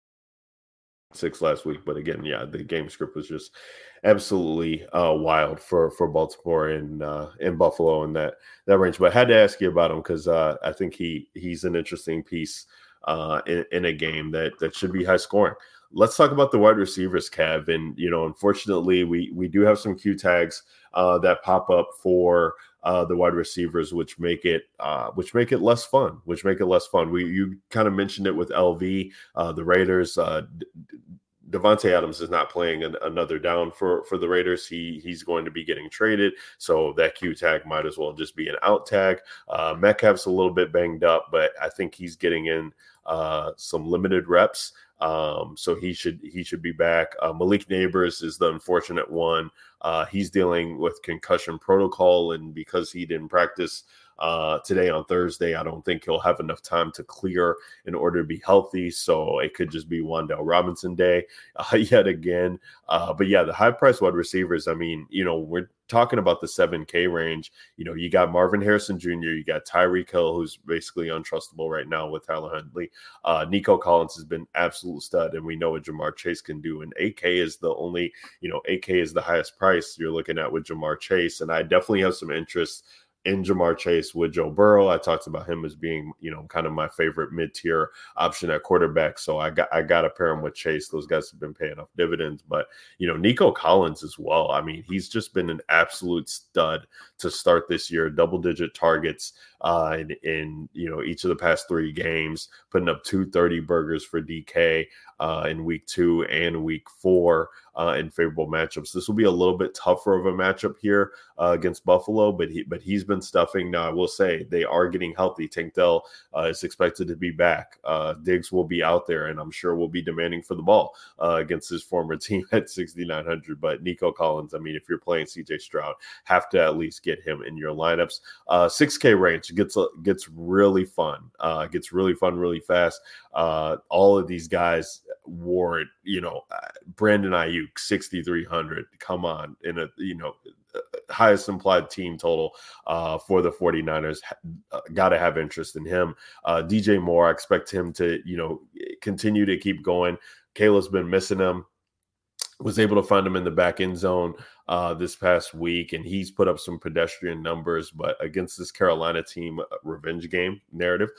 6 last week, but again, yeah, the game script was just absolutely wild for Baltimore and Buffalo in that range. But I had to ask you about him because I think he's an interesting piece in a game that should be high scoring. Let's talk about the wide receivers, Kev. And unfortunately, we do have some Q tags that pop up for the wide receivers, which make it less fun. You kind of mentioned it with LV, the Raiders. Devontae Adams is not playing another down for the Raiders. He's going to be getting traded, so that Q tag might as well just be an out tag. Metcalf's a little bit banged up, but I think he's getting in some limited reps. So he should be back. Malik Neighbors is the unfortunate one. He's dealing with concussion protocol, and because he didn't practice today on Thursday, I don't think he'll have enough time to clear in order to be healthy. So it could just be Wan'Dale Robinson day yet again. But yeah, the high price wide receivers, I mean, we're talking about the 7K range. You got Marvin Harrison Jr., you got Tyreek Hill, who's basically untrustable right now with Tyler Huntley. Nico Collins has been absolute stud, and we know what Jamar Chase can do. And 8K is the only, 8K is the highest price you're looking at with Jamar Chase. And I definitely have some interest in Jamar Chase with Joe Burrow. I talked about him as being, kind of my favorite mid-tier option at quarterback. So I got to pair him with Chase. Those guys have been paying off dividends. But, Nico Collins as well. I mean, he's just been an absolute stud to start this year. Double-digit targets in each of the past 3 games, putting up 230 burgers for DK in week 2 and week 4 in favorable matchups. This will be a little bit tougher of a matchup here against Buffalo, but he's been stuffing. Now, I will say they are getting healthy. Tank Dell is expected to be back. Diggs will be out there, and I'm sure will be demanding for the ball against his former team at 6,900. But Nico Collins, I mean, if you're playing CJ Stroud, have to at least get him in your lineups. 6K range gets really fun. Gets really fun really fast. All of these guys wore it. Brandon Ayuk, 6,300. Come on, in a highest implied team total for the 49ers. Got to have interest in him. DJ Moore, I expect him to continue to keep going. Kayla's been missing him. Was able to find him in the back end zone this past week, and he's put up some pedestrian numbers. But against this Carolina team, revenge game narrative,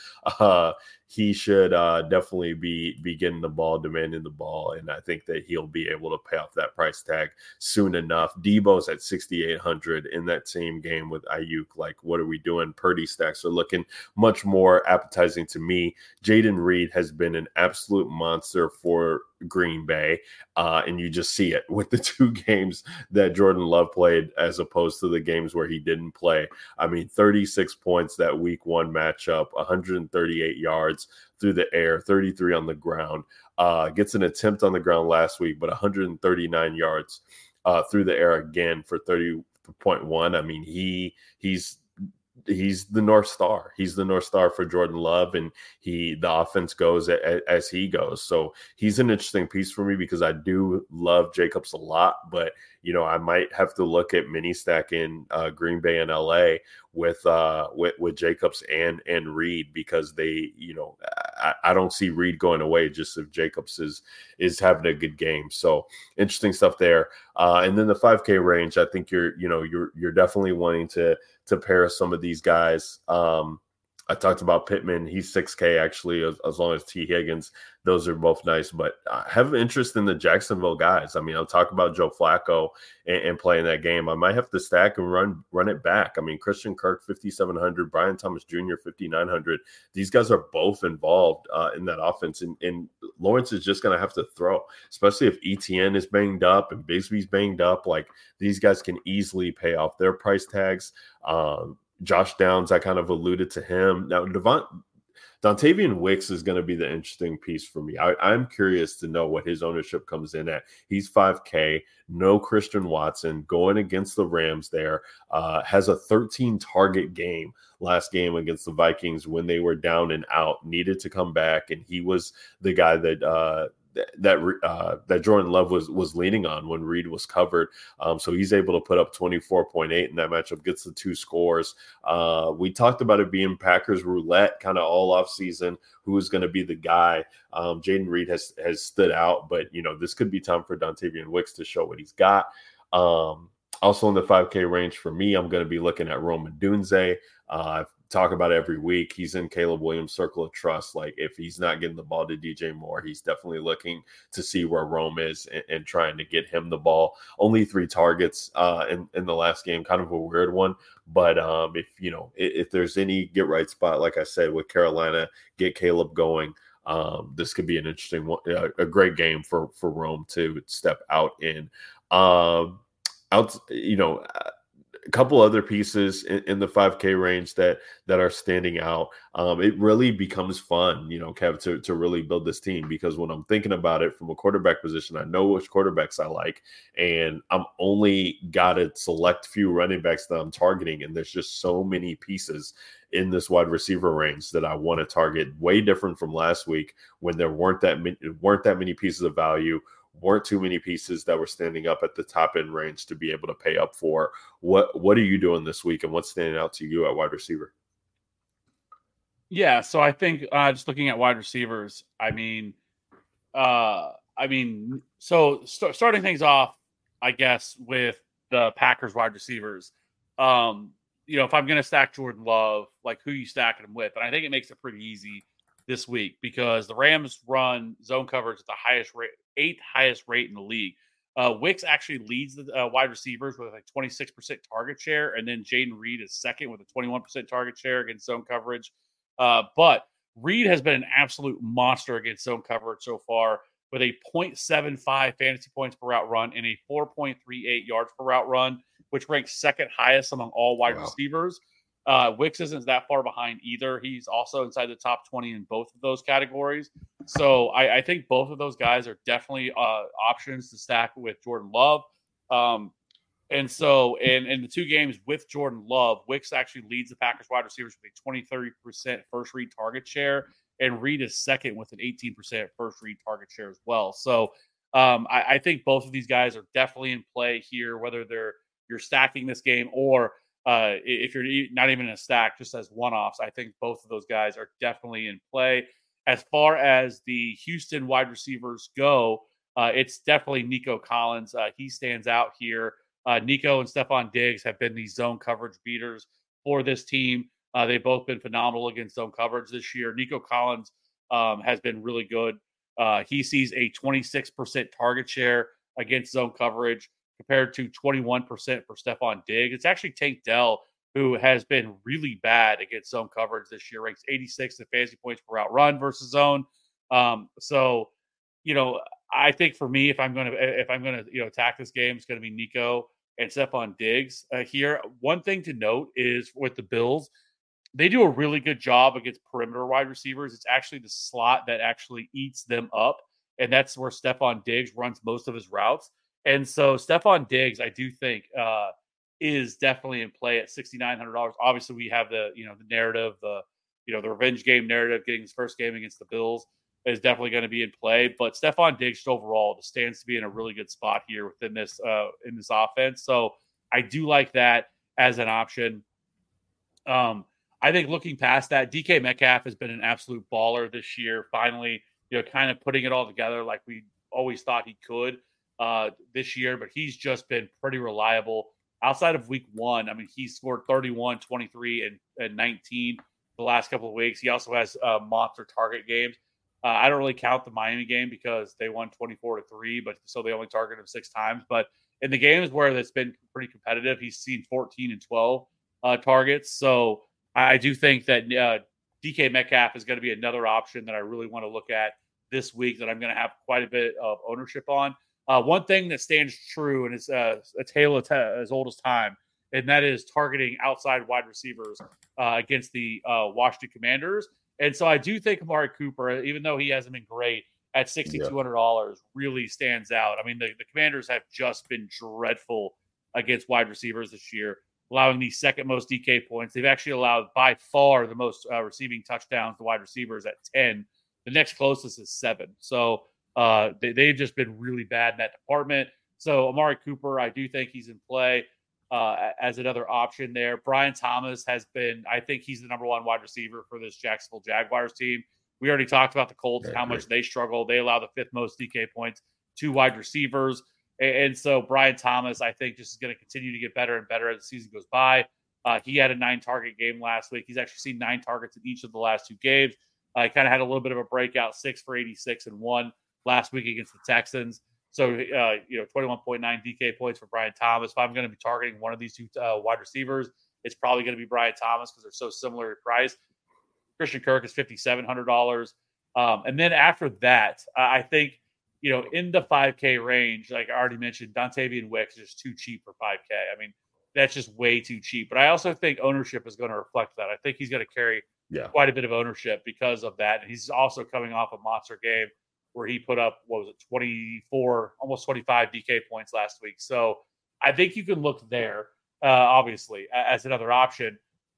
he should definitely be getting the ball, demanding the ball, and I think that he'll be able to pay off that price tag soon enough. Debo's at 6,800 in that same game with Ayuk. Like, what are we doing? Purdy stacks are looking much more appetizing to me. Jaden Reed has been an absolute monster for Green Bay, and you just see it with the 2 games that Jordan Love played as opposed to the games where he didn't play. I mean, 36 points that week 1 matchup, 138 yards through the air, 33 on the ground, gets an attempt on the ground last week, but 139 yards through the air again for 30.1. I mean, he's the North Star. He's the North Star for Jordan Love, and the offense goes as he goes. So he's an interesting piece for me because I do love Jacobs a lot, but I might have to look at mini stacking Green Bay and LA with Jacobs and Reed because they, I don't see Reed going away just if Jacobs is having a good game. So interesting stuff there. And then the 5K range, I think you're definitely wanting to pair some of these guys. I talked about Pittman. He's 6K actually, as long as T. Higgins. Those are both nice, but I have interest in the Jacksonville guys. I mean, I'll talk about Joe Flacco and playing that game. I might have to stack and run it back. I mean, Christian Kirk, 5,700, Brian Thomas Jr., 5,900. These guys are both involved in that offense, and Lawrence is just going to have to throw, especially if ETN is banged up and Bigsby's banged up. Like, these guys can easily pay off their price tags. Josh Downs, I kind of alluded to him. Now, Dontavian Wicks is going to be the interesting piece for me. I'm curious to know what his ownership comes in at. He's 5K, no Christian Watson, going against the Rams there, has a 13-target game last game against the Vikings when they were down and out, needed to come back, and he was the guy that Jordan Love was leaning on when Reed was covered. So he's able to put up 24.8 in that matchup, gets the 2 scores. We talked about it being Packers roulette kind of all off season. Who is going to be the guy? Jaden Reed has stood out, but this could be time for Dontavian Wicks to show what he's got. Also in the 5K range for me, I'm going to be looking at Rome Odunze. I've talk about it every week. He's in Caleb Williams' circle of trust. Like, if he's not getting the ball to DJ Moore, he's definitely looking to see where Rome is and trying to get him the ball. Only 3 targets in the last game, kind of a weird one. But if there's any get right spot, like I said, with Carolina, get Caleb going. This could be an interesting one, a great game for Rome to step out in. A couple other pieces in the 5K range that are standing out. It really becomes fun, Kev, to really build this team, because when I'm thinking about it from a quarterback position, I know which quarterbacks I like, and I'm only got a select few running backs that I'm targeting, and there's just so many pieces in this wide receiver range that I want to target. Way different from last week when there weren't that many pieces of value. Weren't too many pieces that were standing up at the top end range to be able to pay up for. What are you doing this week, and what's standing out to you at wide receiver? Yeah, so I think just looking at wide receivers, starting things off, I guess, with the Packers wide receivers. If I'm going to stack Jordan Love, like, who you stacking him with? And I think it makes it pretty easy this week because the Rams run zone coverage at the highest rate, 8th highest rate in the league. Wicks actually leads the wide receivers with like 26% target share, and then Jaden Reed is second with a 21% target share against zone coverage. But Reed has been an absolute monster against zone coverage so far, with a 0.75 fantasy points per route run and a 4.38 yards per route run, which ranks second highest among all wide receivers. Wicks isn't that far behind either. He's also inside the top 20 in both of those categories. So I think both of those guys are definitely options to stack with Jordan Love. And so in the 2 games with Jordan Love, Wicks actually leads the Packers wide receivers with a 23% first read target share, and Reed is second with an 18% first read target share as well. So I think both of these guys are definitely in play here, whether you're stacking this game or if you're not even in a stack, just as one-offs. I think both of those guys are definitely in play. As far as the Houston wide receivers go, it's definitely Nico Collins. He stands out here Nico and Stephon Diggs have been these zone coverage beaters for this team. They've both been phenomenal against zone coverage this year. Nico Collins has been really good. He sees a 26% target share against zone coverage compared to 21% for Stephon Diggs. It's actually Tank Dell, who has been really bad against zone coverage this year, ranks 86th in fantasy points per route run versus zone. So, I think for me, if I'm going to attack this game, it's going to be Nico and Stephon Diggs here. One thing to note is with the Bills, they do a really good job against perimeter wide receivers. It's actually the slot that actually eats them up, and that's where Stephon Diggs runs most of his routes. And so Stephon Diggs, I do think, is definitely in play at $6,900. Obviously, we have the narrative, the revenge game narrative, getting his first game against the Bills is definitely going to be in play. But Stephon Diggs overall stands to be in a really good spot here within this in this offense. So I do like that as an option. I think looking past that, DK Metcalf has been an absolute baller this year. Finally, kind of putting it all together like we always thought he could this year, but he's just been pretty reliable. Outside of week 1, I mean, he scored 31, 23, and 19 the last couple of weeks. He also has monster target games. I don't really count the Miami game because they won 24-3, but so they only targeted him 6 times. But in the games where that's been pretty competitive, he's seen 14 and 12 targets. So I do think that DK Metcalf is going to be another option that I really want to look at this week that I'm going to have quite a bit of ownership on. One thing that stands true, and it's a tale as old as time, and that is targeting outside wide receivers against the Washington Commanders. And so I do think Amari Cooper, even though he hasn't been great at $6,200, really stands out. I mean, the Commanders have just been dreadful against wide receivers this year, allowing the second most DK points. They've actually allowed by far the most receiving touchdowns to wide receivers at 10. The next closest is 7. So they've just been really bad in that department. So Amari Cooper, I do think he's in play as another option there. Brian Thomas has been, I think he's the number 1 wide receiver for this Jacksonville Jaguars team. We already talked about the Colts, how much they struggle. They allow the 5th most DK points to wide receivers. And so Brian Thomas, I think, just is going to continue to get better and better as the season goes by. He had a 9-target game last week. He's actually seen 9 targets in each of the last 2 games. He kind of had a little bit of a breakout, 6 for 86 and 1 last week against the Texans. So, 21.9 DK points for Brian Thomas. If I'm going to be targeting one of these 2 wide receivers, it's probably going to be Brian Thomas because they're so similar in price. Christian Kirk is $5,700. And then after that, I think, in the 5K range, like I already mentioned, Dontavian Wicks is just too cheap for 5K. I mean, that's just way too cheap. But I also think ownership is going to reflect that. I think he's going to carry quite a bit of ownership because of that. And he's also coming off a monster game where he put up, 24, almost 25 DK points last week. So I think you can look there, obviously, as another option.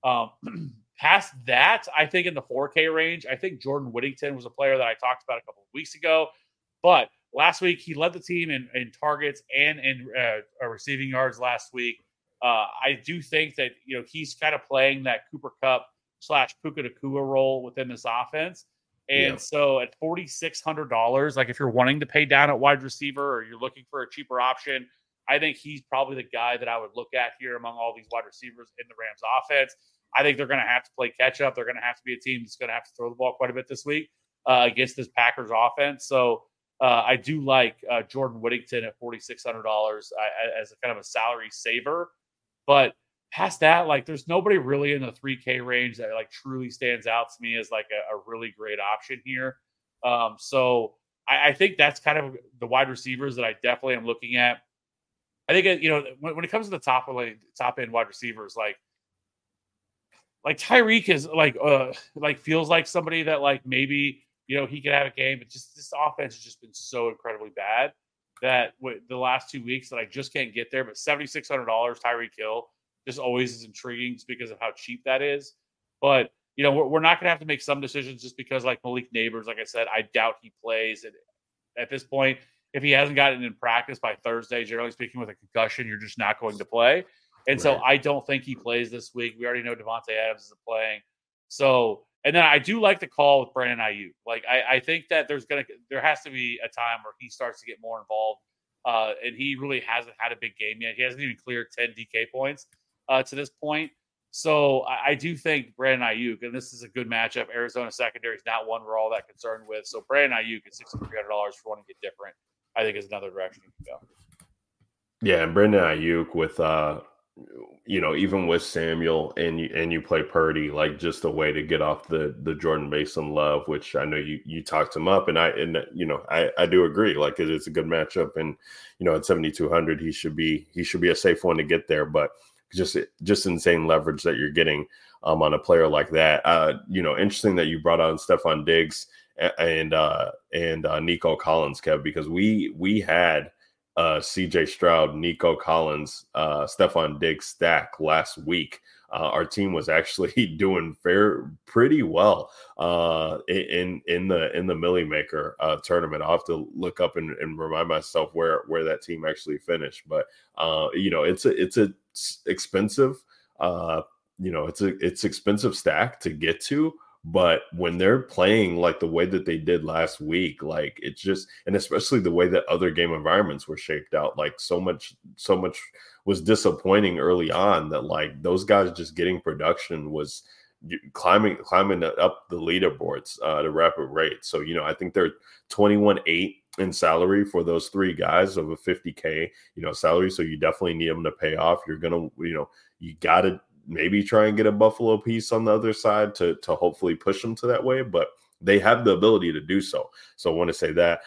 Past that, I think in the 4K range, I think Jordan Whittington was a player that I talked about a couple of weeks ago. But last week, he led the team in targets and in receiving yards last week. I do think that, he's kind of playing that Cooper Kupp / Puka Nacua role within this offense. And so at $4,600, like if you're wanting to pay down at wide receiver or you're looking for a cheaper option, I think he's probably the guy that I would look at here among all these wide receivers in the Rams offense. I think they're going to have to play catch up. They're going to have to be a team that's going to have to throw the ball quite a bit this week against this Packers offense. So I do like Jordan Whittington at $4,600 as a kind of a salary saver. But past that, like there's nobody really in the 3K range that like truly stands out to me as like a really great option here. So I think that's kind of the wide receivers that I definitely am looking at. I think, when it comes to the top end wide receivers, like Tyreek is like feels like somebody that like maybe, he could have a game, but just this offense has just been so incredibly bad that the last 2 weeks that I just can't get there. But $7,600 Tyreek Hill just always is intriguing just because of how cheap that is. But, we're not going to have to make some decisions just because like Malik Neighbors, like I said, I doubt he plays. And at this point, if he hasn't gotten in practice by Thursday, generally speaking, with a concussion, you're just not going to play. And so I don't think he plays this week. We already know Devontae Adams isn't playing. So, and then I do like the call with Brandon Ayuk. Like, I think that there has to be a time where he starts to get more involved and he really hasn't had a big game yet. He hasn't even cleared 10 DK points to this point. So I do think Brandon Ayuk, and this is a good matchup. Arizona secondary is not one we're all that concerned with. So Brandon Ayuk at $6,300 for one to get different, I think is another direction you can go. Yeah, and Brandon Ayuk with even with Samuel and you play Purdy, like just a way to get off the Jordan Mason love, which I know you talked him up, and I do agree. Like it's a good matchup, and at 7,200 he should be a safe one to get there, but just insane leverage that you're getting on a player like that. Interesting that you brought on Stephon Diggs and Nico Collins, Kev, because we had CJ Stroud, Nico Collins, Stephon Diggs stack last week. Our team was actually doing pretty well in the Millie Maker tournament. I'll have to look up and remind myself where that team actually finished. But it's expensive. It's expensive stack to get to. But when they're playing like the way that they did last week, like it's just, and especially the way that other game environments were shaped out, like so much was disappointing early on that like those guys just getting production was climbing up the leaderboards at a rapid rate. So, I think they're 21.8 in salary for those three guys of a 50K, salary. So you definitely need them to pay off. You're going to, you got to maybe try and get a Buffalo piece on the other side to hopefully push them to that way, but they have the ability to do so. So I want to say that,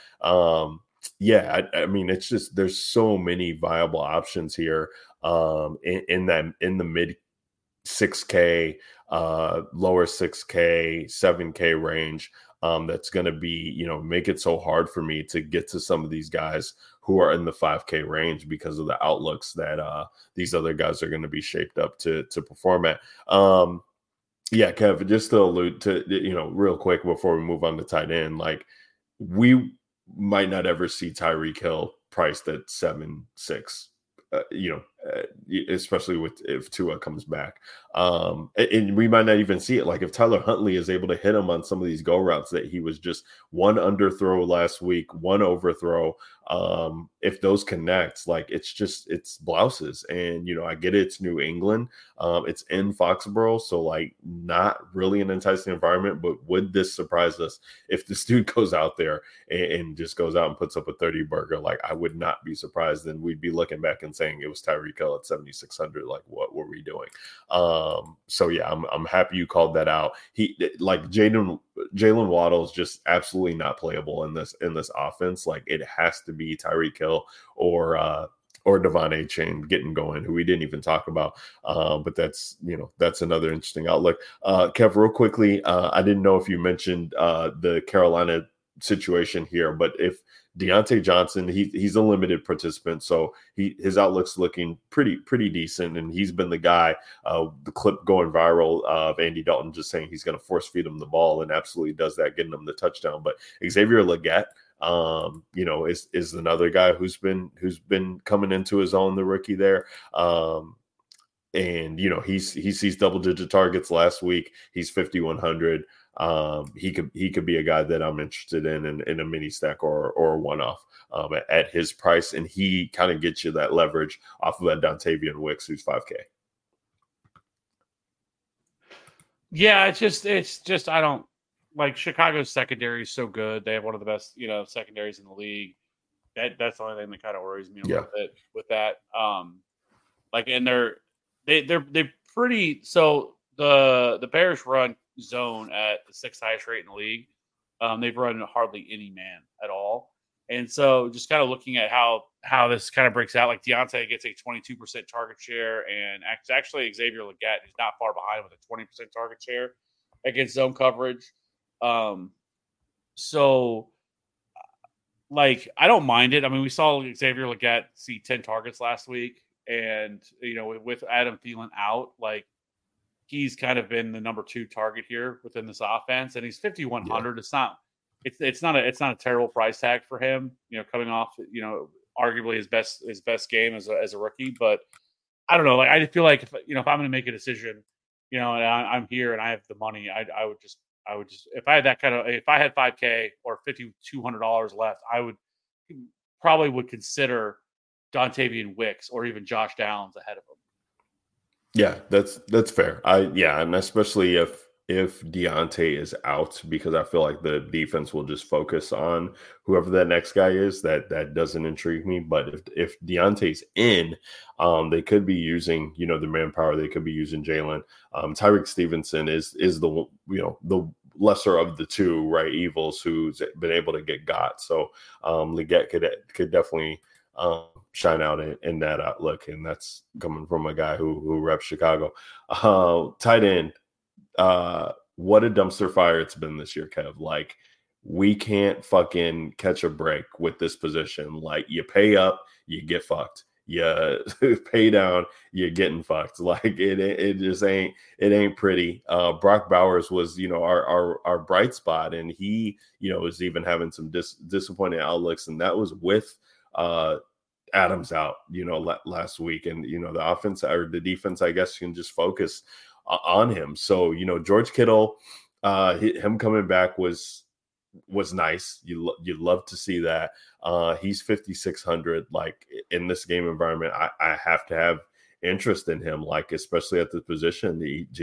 I mean, it's just, there's so many viable options here in the mid 6K, lower 6K, 7K range. That's going to be, make it so hard for me to get to some of these guys who are in the 5K range because of the outlooks that these other guys are going to be shaped up to perform at. Kev, just to allude to, real quick before we move on to tight end, like we might not ever see Tyreek Hill priced at 7.6. Especially if Tua comes back. And we might not even see it. Like if Tyler Huntley is able to hit him on some of these go routes that he was just one underthrow last week, one overthrow. If those connect, like it's blouses. And, I get it, it's New England. It's in Foxborough. So like not really an enticing environment, but would this surprise us if this dude goes out there and just goes out and puts up a 30 burger? Like I would not be surprised. Then we'd be looking back and saying it was Tyreek Hill at 7,600. Like what were we doing? I'm happy you called that out. He like Jalen Waddle is just absolutely not playable in this offense. Like it has to be Tyreek Hill or Devon Achane getting going, who we didn't even talk about. But that's another interesting outlook. Kev, real quickly, I didn't know if you mentioned the Carolina situation here, but if Deontay Johnson, he's a limited participant, so his outlook's looking pretty decent, and he's been the guy. The clip going viral of Andy Dalton just saying he's going to force feed him the ball, and absolutely does that, getting him the touchdown. But Xavier Legette, is another guy who's been coming into his own, the rookie there. And he sees double-digit targets last week. He's 5,100. He could be a guy that I'm interested in a mini stack or a one-off at his price, and he kind of gets you that leverage off of that Dontavian Wicks, who's 5K. Yeah, it's just I don't like Chicago's secondary is so good. They have one of the best secondaries in the league. That's the only thing that kind of worries me a little bit with that. And they're pretty. So the Bears run zone at the sixth highest rate in the league. They've run hardly any man at all. And so just kind of looking at how this kind of breaks out, like Deontay gets a 22% target share, and actually Xavier Legette is not far behind with a 20% target share against zone coverage. So like, I don't mind it. I mean, we saw Xavier Legette see 10 targets last week, and, with Adam Thielen out, like, he's kind of been the number 2 target here within this offense, and he's 5,100. Yeah. It's not a terrible price tag for him, coming off, arguably his best game as a rookie. But I don't know. Like, I feel like if I'm going to make a decision, and I'm here and I have the money, I would just if I had that if I had $5K or $5,200 left, I would probably would consider Dontavian Wicks or even Josh Downs ahead of him. Yeah, that's fair. And especially if Deontay is out, because I feel like the defense will just focus on whoever that next guy is. That doesn't intrigue me. But if Deontay's in, they could be using the manpower. They could be using Jalen. Tyreek Stevenson is the the lesser of the two evils who's been able to get got. So Leggett could definitely shine out in that outlook, and that's coming from a guy who reps Chicago. Tight end, what a dumpster fire it's been this year, Kev. Like, we can't fucking catch a break with this position. Like, you pay up, you get fucked. You pay down, you're getting fucked. Like, it just ain't pretty. Brock Bowers was our bright spot, and he is even having some disappointing outlooks, and that was with Adams out last week, and the offense or the defense, I guess, can just focus on him. So George Kittle, him coming back was nice. You love to see that. He's 5,600. Like, in this game environment, I have to have interest in him, like, especially at the position.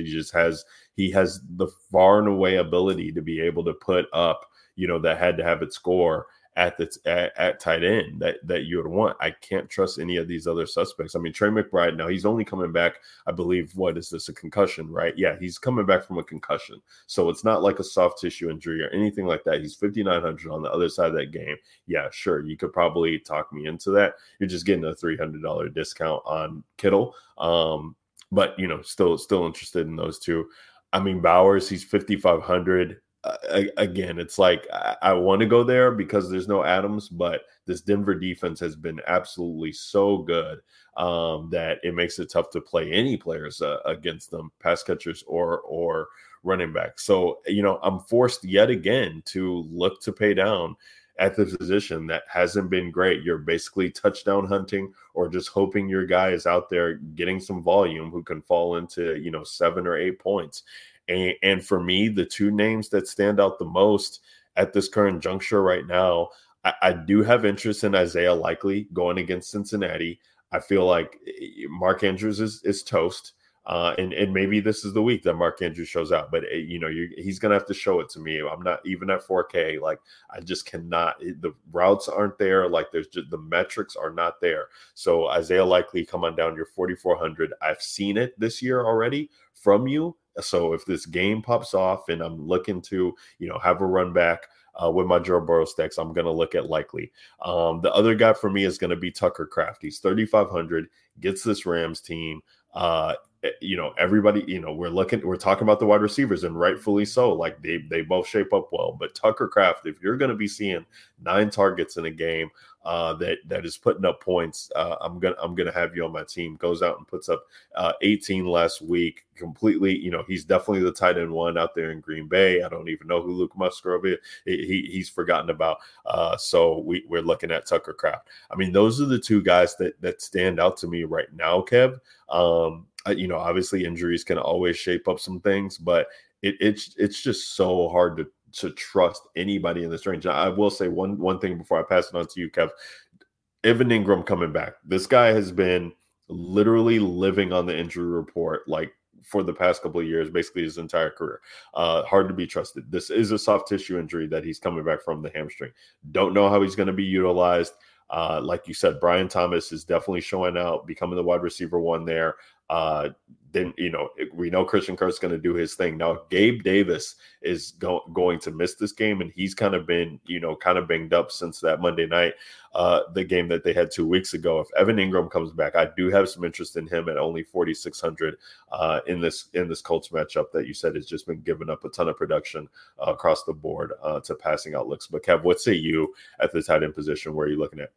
He has the far and away ability to be able to put up that had to have it score at tight end that you would want. I can't trust any of these other suspects. I mean, Trey McBride, now he's only coming back, I believe, what is this, a concussion, right? Yeah, he's coming back from a concussion. So it's not like a soft tissue injury or anything like that. He's 5,900 on the other side of that game. Yeah, sure, you could probably talk me into that. You're just getting a $300 discount on Kittle. But still interested in those two. I mean, Bowers, he's 5,500. Again, it's like I want to go there because there's no Adams, but this Denver defense has been absolutely so good that it makes it tough to play any players against them, pass catchers or running backs. So I'm forced yet again to look to pay down at the position that hasn't been great. You're basically touchdown hunting or just hoping your guy is out there getting some volume who can fall into 7 or 8 points. And for me, the two names that stand out the most at this current juncture right now, I do have interest in Isaiah Likely going against Cincinnati. I feel like Mark Andrews is toast. And maybe this is the week that Mark Andrews shows out, but he's going to have to show it to me. I'm not even at 4K. Like, I just cannot, the routes aren't there. Like, there's just, the metrics are not there. So Isaiah Likely, come on down, you're 4,400. I've seen it this year already from you. So if this game pops off and I'm looking to, have a run back with my Joe Burrow stacks, I'm going to look at Likely. The other guy for me is going to be Tucker Kraft. He's 3,500, gets this Rams team. Everybody, we're talking about the wide receivers, and rightfully so. Like, they both shape up well. But Tucker Kraft, if you're going to be seeing 9 targets in a game that is putting up points, I'm gonna have you on my team. Goes out and puts up 18 last week. Completely, he's definitely the tight end one out there in Green Bay. I don't even know who Luke Musgrove is. He's forgotten about. So we're looking at Tucker Kraft. I mean, those are the two guys that stand out to me right now, Kev. Obviously injuries can always shape up some things, but it's just so hard to trust anybody in this range. I will say one thing before I pass it on to you, Kev. Evan Ingram coming back. This guy has been literally living on the injury report like for the past couple of years, basically his entire career. Hard to be trusted. This is a soft tissue injury that he's coming back from, the hamstring. Don't know how he's going to be utilized. Like you said, Brian Thomas is definitely showing out, becoming the wide receiver one there. Then, we know Christian Kirk's going to do his thing. Now, Gabe Davis is going to miss this game, and he's kind of been, kind of banged up since that Monday night, the game that they had 2 weeks ago. If Evan Ingram comes back, I do have some interest in him at only 4,600 in this Colts matchup that you said has just been giving up a ton of production across the board to passing outlooks. But Kev, what say you at the tight end position? Where are you looking at?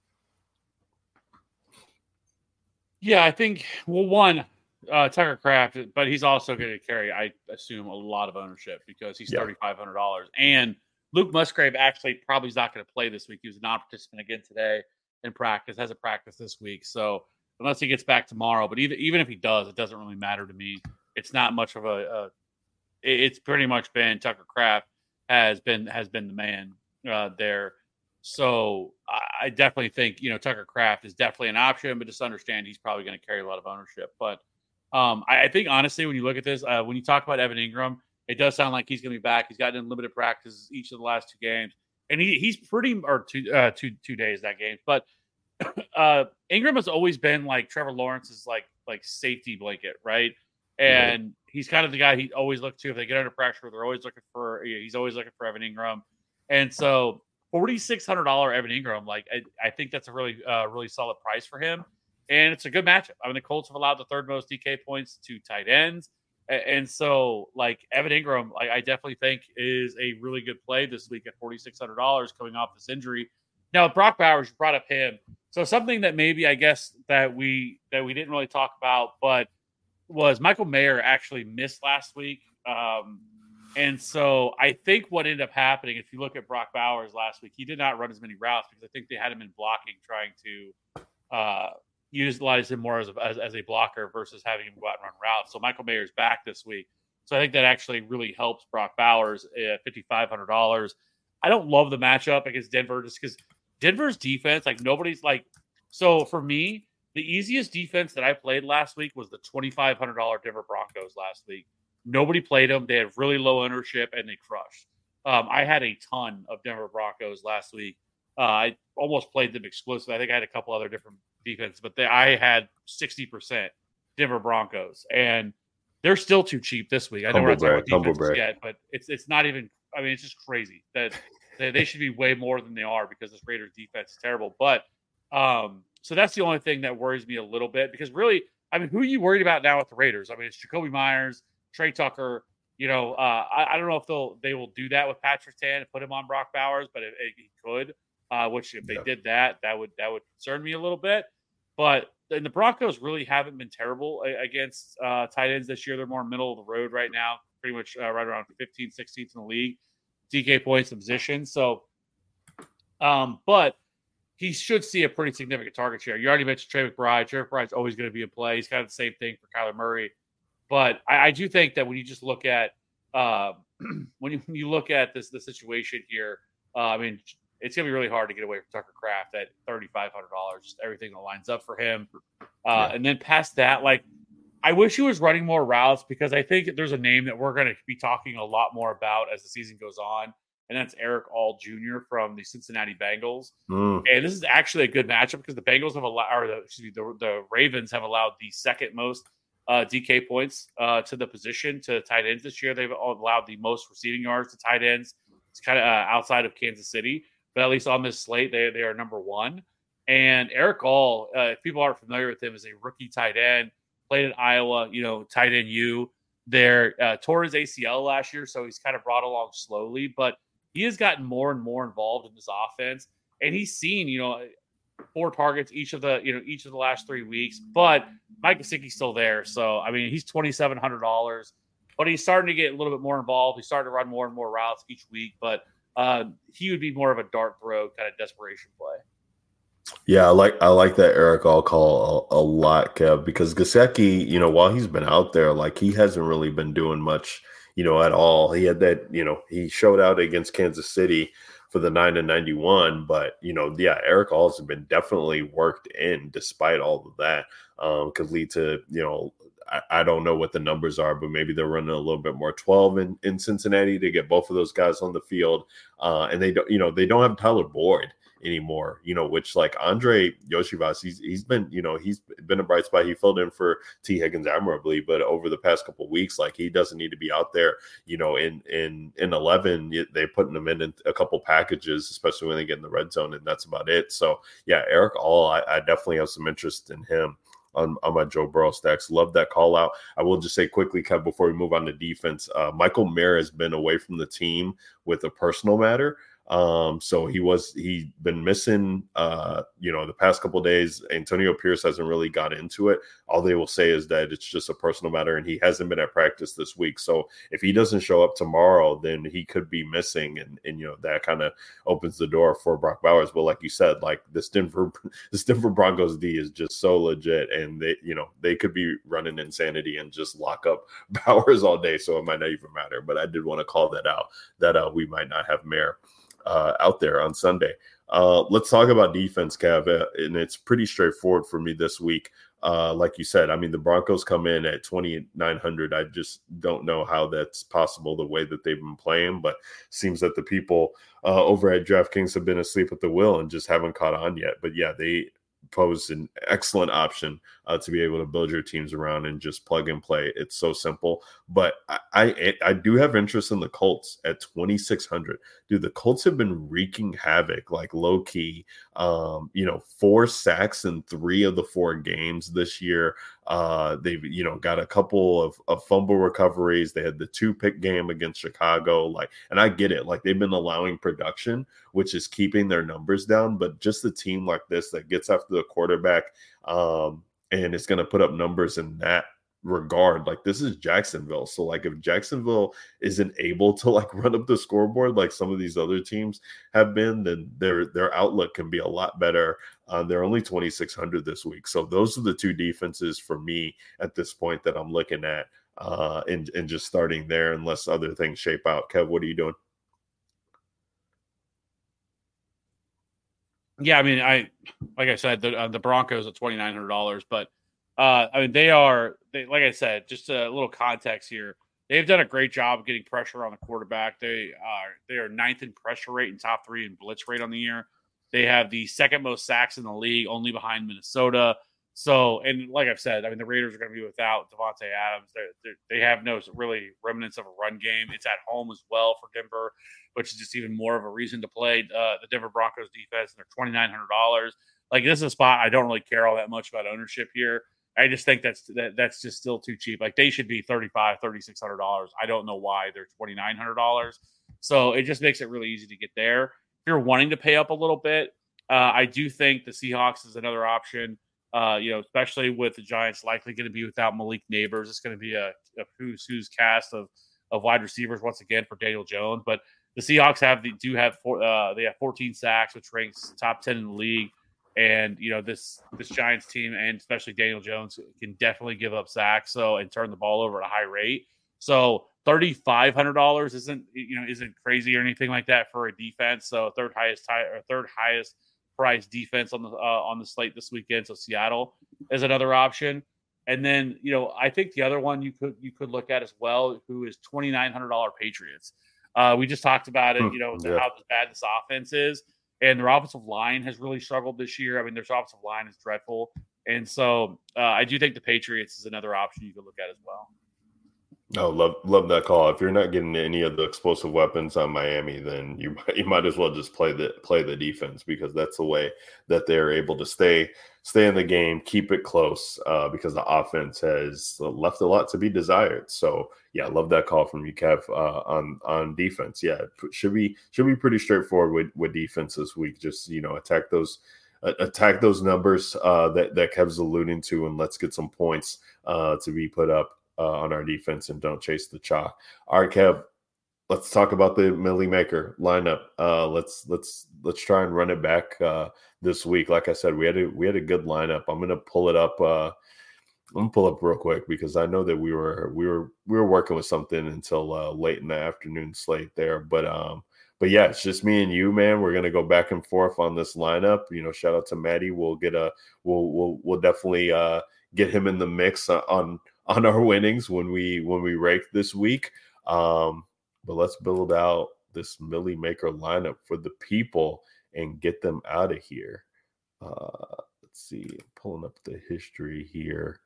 Yeah, I think, Tucker Kraft, but he's also going to carry, I assume, a lot of ownership because he's $3,500. And Luke Musgrave actually probably is not going to play this week. He was a non-participant again today in practice, has a practice this week. So unless he gets back tomorrow, but even if he does, it doesn't really matter to me. It's not much of it's pretty much been Tucker Kraft has been the man there. So I definitely think, Tucker Kraft is definitely an option, but just understand he's probably going to carry a lot of ownership. But I think, honestly, when you look at this, when you talk about Evan Ingram, it does sound like he's going to be back. He's gotten in limited practice each of the last 2 games. And he's pretty, or 2 days that game. But Ingram has always been like Trevor Lawrence's like safety blanket, right? And he's kind of the guy he always look to if they get under pressure. He's always looking for Evan Ingram. And so $4,600 Evan Ingram, like I think that's a really really solid price for him. And it's a good matchup. I mean, the Colts have allowed the 3rd most DK points to tight ends. And so, like, Evan Ingram, I definitely think is a really good play this week at $4,600 coming off this injury. Now, Brock Bowers, you brought up him. So something that maybe I guess that we didn't really talk about, but was Michael Mayer actually missed last week. And so I think what ended up happening, if you look at Brock Bowers last week, he did not run as many routes because I think they had him in blocking, trying to utilize him more as a blocker versus having him go out and run routes. So Michael Mayer's back this week. So I think that actually really helps Brock Bowers at $5,500. I don't love the matchup against Denver just because Denver's defense, like nobody's like, so for me, the easiest defense that I played last week was the $2,500 Denver Broncos last week. Nobody played them. They had really low ownership and they crushed. I had a ton of Denver Broncos last week. I almost played them exclusively. I think I had a couple other different defenses, but I had 60% Denver Broncos, and they're still too cheap this week. I know we're not talking about defenses yet, but it's not even. I mean, it's just crazy that they should be way more than they are because this Raiders defense is terrible. But so that's the only thing that worries me a little bit because really, I mean, who are you worried about now with the Raiders? I mean, it's Jacoby Myers, Trey Tucker. I don't know if they will do that with Patrick Tan and put him on Brock Bowers, but he could. Which if they did that would concern me a little bit. But the Broncos really haven't been terrible against tight ends this year. They're more middle of the road right now, pretty much right around 15th, 16th in the league, DK points and position. So, but he should see a pretty significant target share. You already mentioned Trey McBride. Trey McBride's always going to be in play. He's kind of the same thing for Kyler Murray. But I do think that when you just look at when you look at the situation here, I mean, it's going to be really hard to get away from Tucker Kraft at $3,500. Just everything that lines up for him. And then past that, like, I wish he was running more routes because I think there's a name that we're going to be talking a lot more about as the season goes on. And that's Eric All Jr. from the Cincinnati Bengals. And this is actually a good matchup because the Bengals have allowed, or the Ravens have allowed the 2nd most DK points to the position to tight ends this year. They've allowed the most receiving yards to tight ends. It's kind of outside of Kansas City. But at least on this slate, they are number 1. And Eric All, if people aren't familiar with him, is a rookie tight end, played at Iowa, tight end U. Tore his ACL last year, so he's kind of brought along slowly. But he has gotten more and more involved in this offense. And he's seen, 4 targets each of the last 3 weeks. But Mike Gesicki's still there. So, I mean, he's $2,700. But he's starting to get a little bit more involved. He's starting to run more and more routes each week. But he would be more of a dart throw kind of desperation play. Yeah, I like that Eric All call a lot, Kev, because Gesicki, while he's been out there, like he hasn't really been doing much, at all. He had that, he showed out against Kansas City for the 9-91, but Eric All has been definitely worked in despite all of that. Could lead to, I don't know what the numbers are, but maybe they're running a little bit more 12 in Cincinnati to get both of those guys on the field. And they don't have Tyler Boyd anymore, which like Andre Yoshivas, he's been a bright spot. He filled in for T. Higgins admirably, but over the past couple of weeks, like he doesn't need to be out there, in 11, they're putting him in a couple packages, especially when they get in the red zone, and that's about it. So yeah, Eric All, I definitely have some interest in him on my Joe Burrow stacks. Love that call out. I will just say quickly, Kev, before we move on to defense, Michael Mayer has been away from the team with a personal matter. So he'd been missing, the past couple of days. Antonio Pierce hasn't really got into it. All they will say is that it's just a personal matter, and he hasn't been at practice this week. So if he doesn't show up tomorrow, then he could be missing, and that kind of opens the door for Brock Bowers. But like you said, like this Denver Broncos D is just so legit, and they could be running insanity and just lock up Bowers all day. So it might not even matter. But I did want to call that out, that we might not have Mayer out there on Sunday. Let's talk about defense, Kev, and it's pretty straightforward for me this week. Like you said, I mean, the Broncos come in at 2,900. I just don't know how that's possible the way that they've been playing, but seems that the people over at DraftKings have been asleep at the wheel and just haven't caught on yet. But yeah, they pose an excellent option to be able to build your teams around and just plug and play. It's so simple. But I do have interest in the Colts at 2,600. Dude, the Colts have been wreaking havoc, like low key. 4 sacks in 3 of the 4 games this year. They've got a couple of fumble recoveries. They had the 2-pick game against Chicago. And I get it. Like, they've been allowing production, which is keeping their numbers down. But just a team like this that gets after the quarterback, and it's going to put up numbers in that regard. Like, this is Jacksonville. So, like, if Jacksonville isn't able to run up the scoreboard like some of these other teams have been, then their outlook can be a lot better. They're only 2,600 this week. So those are the 2 defenses for me at this point that I'm looking at and just starting there unless other things shape out. Kev, what are you doing? Yeah, I mean, like I said, the Broncos at $2,900, but I mean, they like I said, just a little context here. They've done a great job of getting pressure on the quarterback. They are 9th in pressure rate and top 3 in blitz rate on the year. They have the 2nd most sacks in the league, only behind Minnesota. So, and like I've said, I mean, the Raiders are going to be without Devontae Adams. They have no really remnants of a run game. It's at home as well for Denver, which is just even more of a reason to play the Denver Broncos defense. And they're $2,900. Like, this is a spot I don't really care all that much about ownership here. I just think that's just still too cheap. Like, they should be $3,500, $3,600. I don't know why they're $2,900. So it just makes it really easy to get there. If you're wanting to pay up a little bit, I do think the Seahawks is another option. Especially with the Giants likely going to be without Malik Neighbors. It's going to be a who's cast of wide receivers once again for Daniel Jones. But the Seahawks they have 14 sacks, which ranks top 10 in the league. And this Giants team, and especially Daniel Jones, can definitely give up sacks and turn the ball over at a high rate. So $3,500 isn't crazy or anything like that for a defense. So third highest price defense on the slate this weekend. So Seattle is another option. And then, I think the other one you could look at as well, who is $2,900 Patriots. We just talked about it, how bad this offense is. And their offensive line has really struggled this year. I mean, their offensive line is dreadful. And so I do think the Patriots is another option you could look at as well. Oh, love that call. If you're not getting any of the explosive weapons on Miami, then you might as well just play the defense, because that's the way that they're able to stay in the game, keep it close, because the offense has left a lot to be desired. So yeah, love that call from you, Kev, on defense. Yeah, it should be pretty straightforward with defense this week. Just attack those numbers that Kev's alluding to, and let's get some points to be put up on our defense, and don't chase the chalk. All right, Kev, let's talk about the Millie Maker lineup. Let's try and run it back this week. Like I said, we had a good lineup. I'm gonna pull it up. I'm gonna pull up real quick, because I know that we were working with something until late in the afternoon slate there. But yeah, it's just me and you, man. We're gonna go back and forth on this lineup. Shout out to Maddie. We'll definitely get him in the mix on our winnings when we rake this week. But let's build out this Millie Maker lineup for the people and get them out of here. Let's see, I'm pulling up the history here.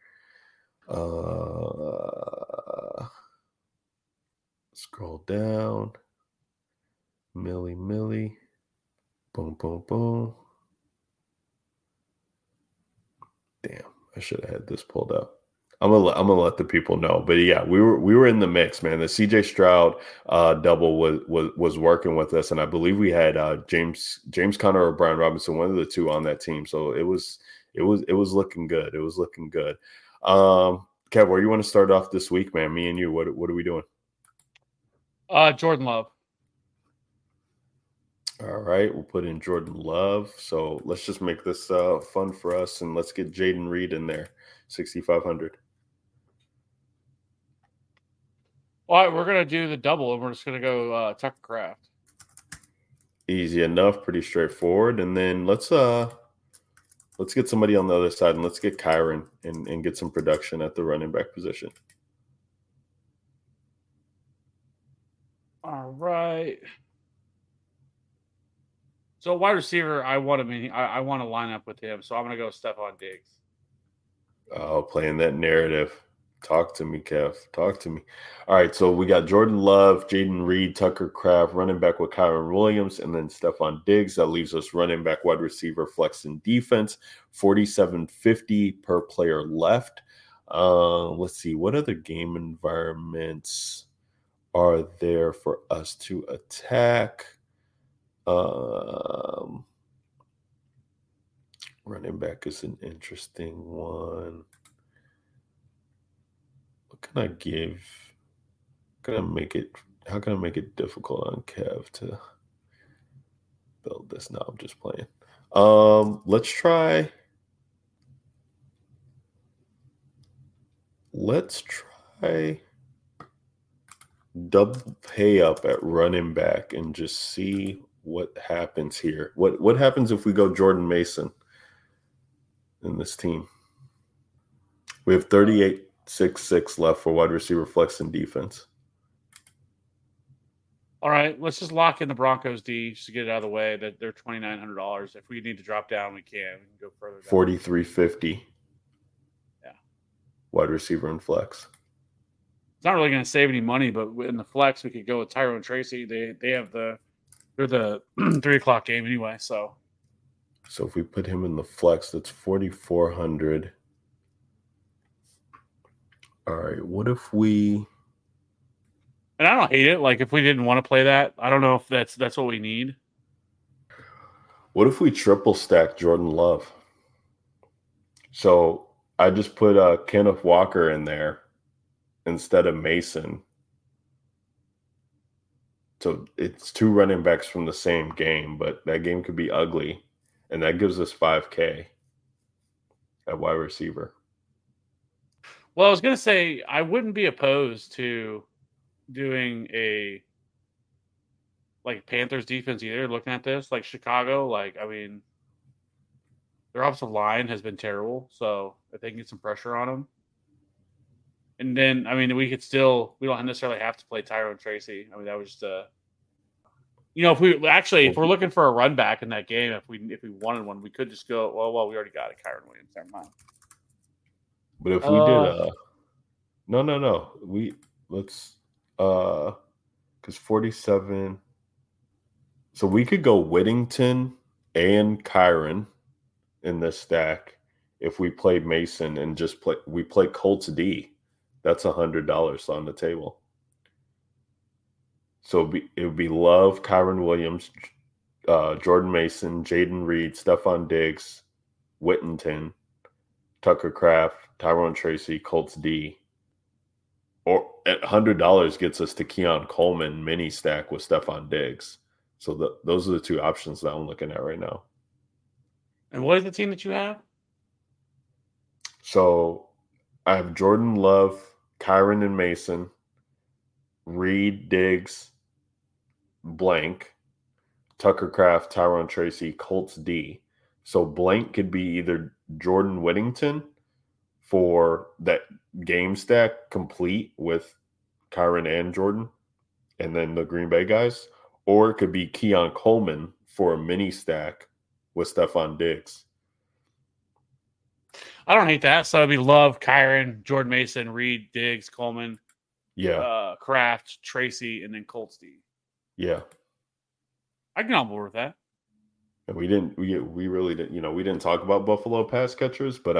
Scroll down. Millie. Boom, boom, boom. Damn, I should have had this pulled up. I'm gonna let the people know, but yeah, we were in the mix, man. The CJ Stroud double was working with us, and I believe we had James Conner or Brian Robinson, one of the two on that team. So it was looking good. It was looking good. Kev, where you want to start off this week, man? Me and you. What are we doing? Jordan Love. All right, we'll put in Jordan Love. So let's just make this fun for us, and let's get Jaden Reed in there, 6,500. All right, we're going to do the double, and we're just going to go Tucker Kraft. Easy enough, pretty straightforward. And then let's get somebody on the other side, and let's get Kyren and get some production at the running back position. All right. So wide receiver, I want to line up with him. So I'm going to go Stephon Diggs. Oh, playing that narrative. Talk to me, Kev. Talk to me. All right, so we got Jordan Love, Jaden Reed, Tucker Kraft, running back with Kyren Williams, and then Stephon Diggs. That leaves us running back, wide receiver, flex, and defense. $47.50 per player left. Let's see. What other game environments are there for us to attack? Running back is an interesting one. What can I give? How can I make it difficult on Kev to build this? No, I'm just playing. Let's try double pay up at running back and just see what happens here. What happens if we go Jordan Mason in this team? We have 38.66 left for wide receiver, flex, and defense. All right, let's just lock in the Broncos D just to get it out of the way. That they're $2,900. If we need to drop down, we can. We can go further down. $43.50. Yeah. Wide receiver and flex. It's not really going to save any money, but in the flex, we could go with Tyrone Tracy. They're the 3 o'clock game anyway. So if we put him in the flex, that's $4,400. All right, what if we? And I don't hate it. Like if we didn't want to play that, I don't know if that's what we need. What if we triple stack Jordan Love? So I just put Kenneth Walker in there instead of Mason. So it's 2 running backs from the same game, but that game could be ugly. And that gives us $5,000 at wide receiver. Well, I was going to say I wouldn't be opposed to doing a Panthers defense either. Looking at this, like Chicago, their offensive line has been terrible. So if they can get some pressure on them, and then we don't necessarily have to play Tyrone Tracy. That was just if we're looking for a run back in that game, if we wanted one, we could just go. Well, we already got it, Kyren Williams. Never mind. But if we did, no, let's because 47. So we could go Whittington and Kyren in this stack if we play Mason and we play Colts D. That's $100 on the table. So it would be Love, Kyren Williams, Jordan Mason, Jaden Reed, Stephon Diggs, Whittington, Tucker Kraft, Tyrone Tracy, Colts D. Or at $100 gets us to Keon Coleman mini stack with Stephon Diggs. So those are the 2 options that I'm looking at right now. And what is the team that you have? So I have Jordan Love, Kyren and Mason, Reed, Diggs, blank, Tucker Kraft, Tyrone Tracy, Colts D. So blank could be either Jordan Whittington for that game stack complete with Kyren and Jordan and then the Green Bay guys, or it could be Keon Coleman for a mini stack with Stephon Diggs. I don't hate that. So it'd be Love, Kyren, Jordan Mason, Reed, Diggs, Coleman, Kraft, Tracy, and then Colts D. Yeah. I can on board with that. And we really didn't, we didn't talk about Buffalo pass catchers, but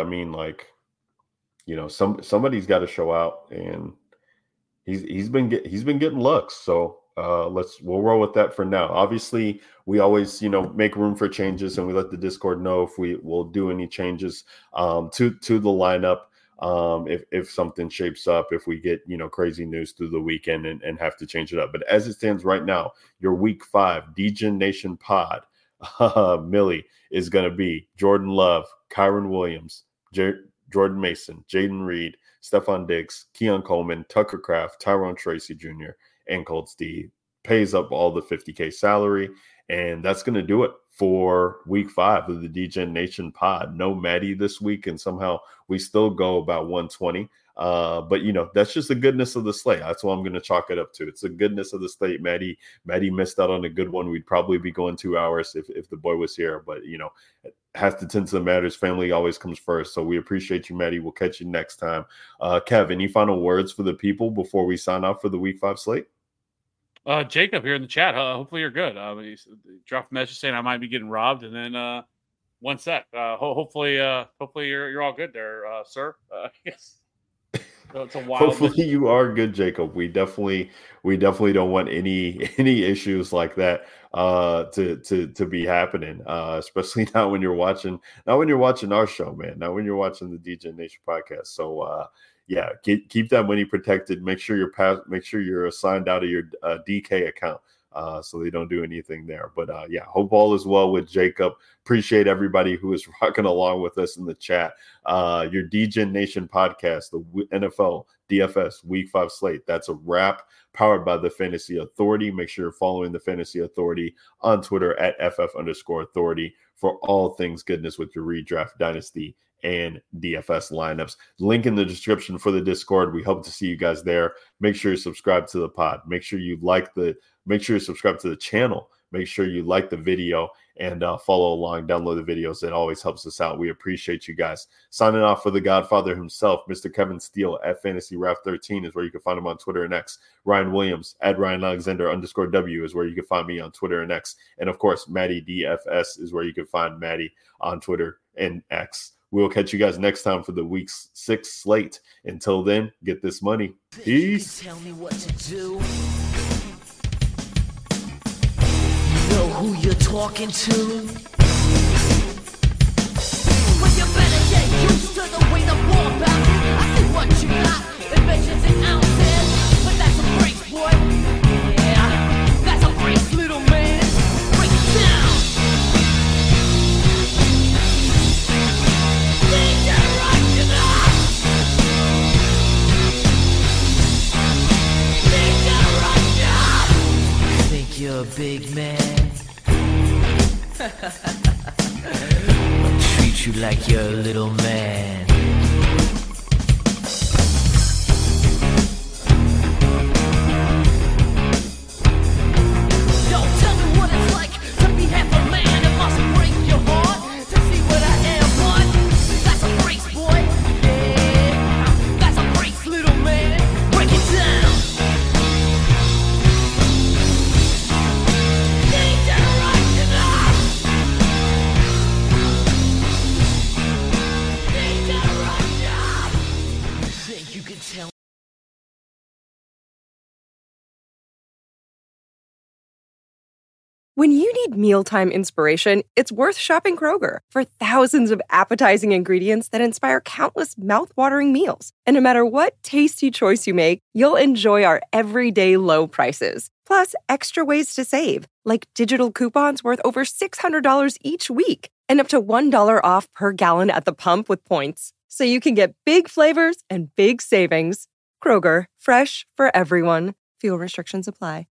somebody's got to show out, and he's been getting looks. So we'll roll with that for now. Obviously, we always make room for changes, and we let the Discord know if we will do any changes to the lineup. If something shapes up, if we get crazy news through the weekend and have to change it up. But as it stands right now, your Week 5 DGen Nation pod, Millie, is going to be Jordan Love, Kyren Williams, Jordan Mason, Jaden Reed, Stephon Diggs, Keon Coleman, Tucker Kraft, Tyrone Tracy Jr., and Colts D. pays up all the $50K salary. And that's going to do it for week 5 of the DGen Nation pod. No Maddie this week, and somehow we still go about 120. But, that's just the goodness of the slate. That's what I'm going to chalk it up to. It's the goodness of the slate. Maddie missed out on a good one. We'd probably be going 2 hours if the boy was here. But, has to tend to the matters. Family always comes first. So we appreciate you, Maddie. We'll catch you next time. Kev, any final words for the people before we sign off for the week 5 slate? Jacob here in the chat. Hopefully you're good. He dropped a message saying I might be getting robbed, and then one sec. Hopefully you're all good there, sir. Yes. So it's a wild. Hopefully you are good, Jacob. We definitely don't want any issues like that to be happening. Especially not when you're watching our show, man. Not when you're watching the DGen Nation podcast. So yeah, keep that money protected. Make sure you're assigned out of your DK account so they don't do anything there. But yeah, hope all is well with Jacob. Appreciate everybody who is rocking along with us in the chat. Your DGen Nation podcast, the NFL DFS Week 5 slate. That's a wrap. Powered by the Fantasy Authority. Make sure you're following the Fantasy Authority on Twitter at @FF_authority for all things goodness with your redraft dynasty and DFS lineups. Link in the description for the Discord. We hope to see you guys there. Make sure you subscribe to the pod. Make sure you subscribe to the channel. Make sure you like the video and follow along, download the videos. It always helps us out. We appreciate you guys. Signing off for the Godfather himself, Mr. Kevin Steele at FantasyRaf13 is where you can find him on Twitter and X. Ryan Williams at RyanAlexander_W is where you can find me on Twitter and X. And of course, Maddie DFS is where you can find Maddie on Twitter and X. We'll catch you guys next time for the week 6 slate. Until then, get this money. Peace. Tell me what to do. Know who you're talking to. Well, you better get used to the way the ball bounces. I see what you got, inventions and ounces, but that's a brace, boy. Yeah, that's a brace, little man. Break it down. Think you're a big man. I'll treat you like you're a little man. Don't tell me what it's like to be half a man. It must break your heart to see what I am, but that's a brace, boy. Yeah, that's a brace, little man. Break it down. You can tell. When you need mealtime inspiration, it's worth shopping Kroger for thousands of appetizing ingredients that inspire countless mouth-watering meals. And no matter what tasty choice you make, you'll enjoy our everyday low prices. Plus, extra ways to save, like digital coupons worth over $600 each week and up to $1 off per gallon at the pump with points. So you can get big flavors and big savings. Kroger, fresh for everyone. Fuel restrictions apply.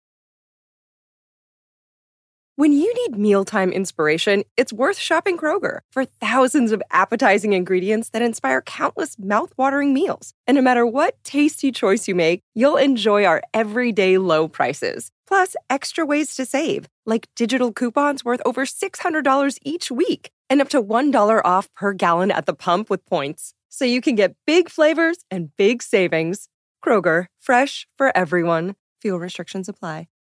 When you need mealtime inspiration, it's worth shopping Kroger for thousands of appetizing ingredients that inspire countless mouth-watering meals. And no matter what tasty choice you make, you'll enjoy our everyday low prices. Plus, extra ways to save, like digital coupons worth over $600 each week and up to $1 off per gallon at the pump with points. So you can get big flavors and big savings. Kroger, fresh for everyone. Fuel restrictions apply.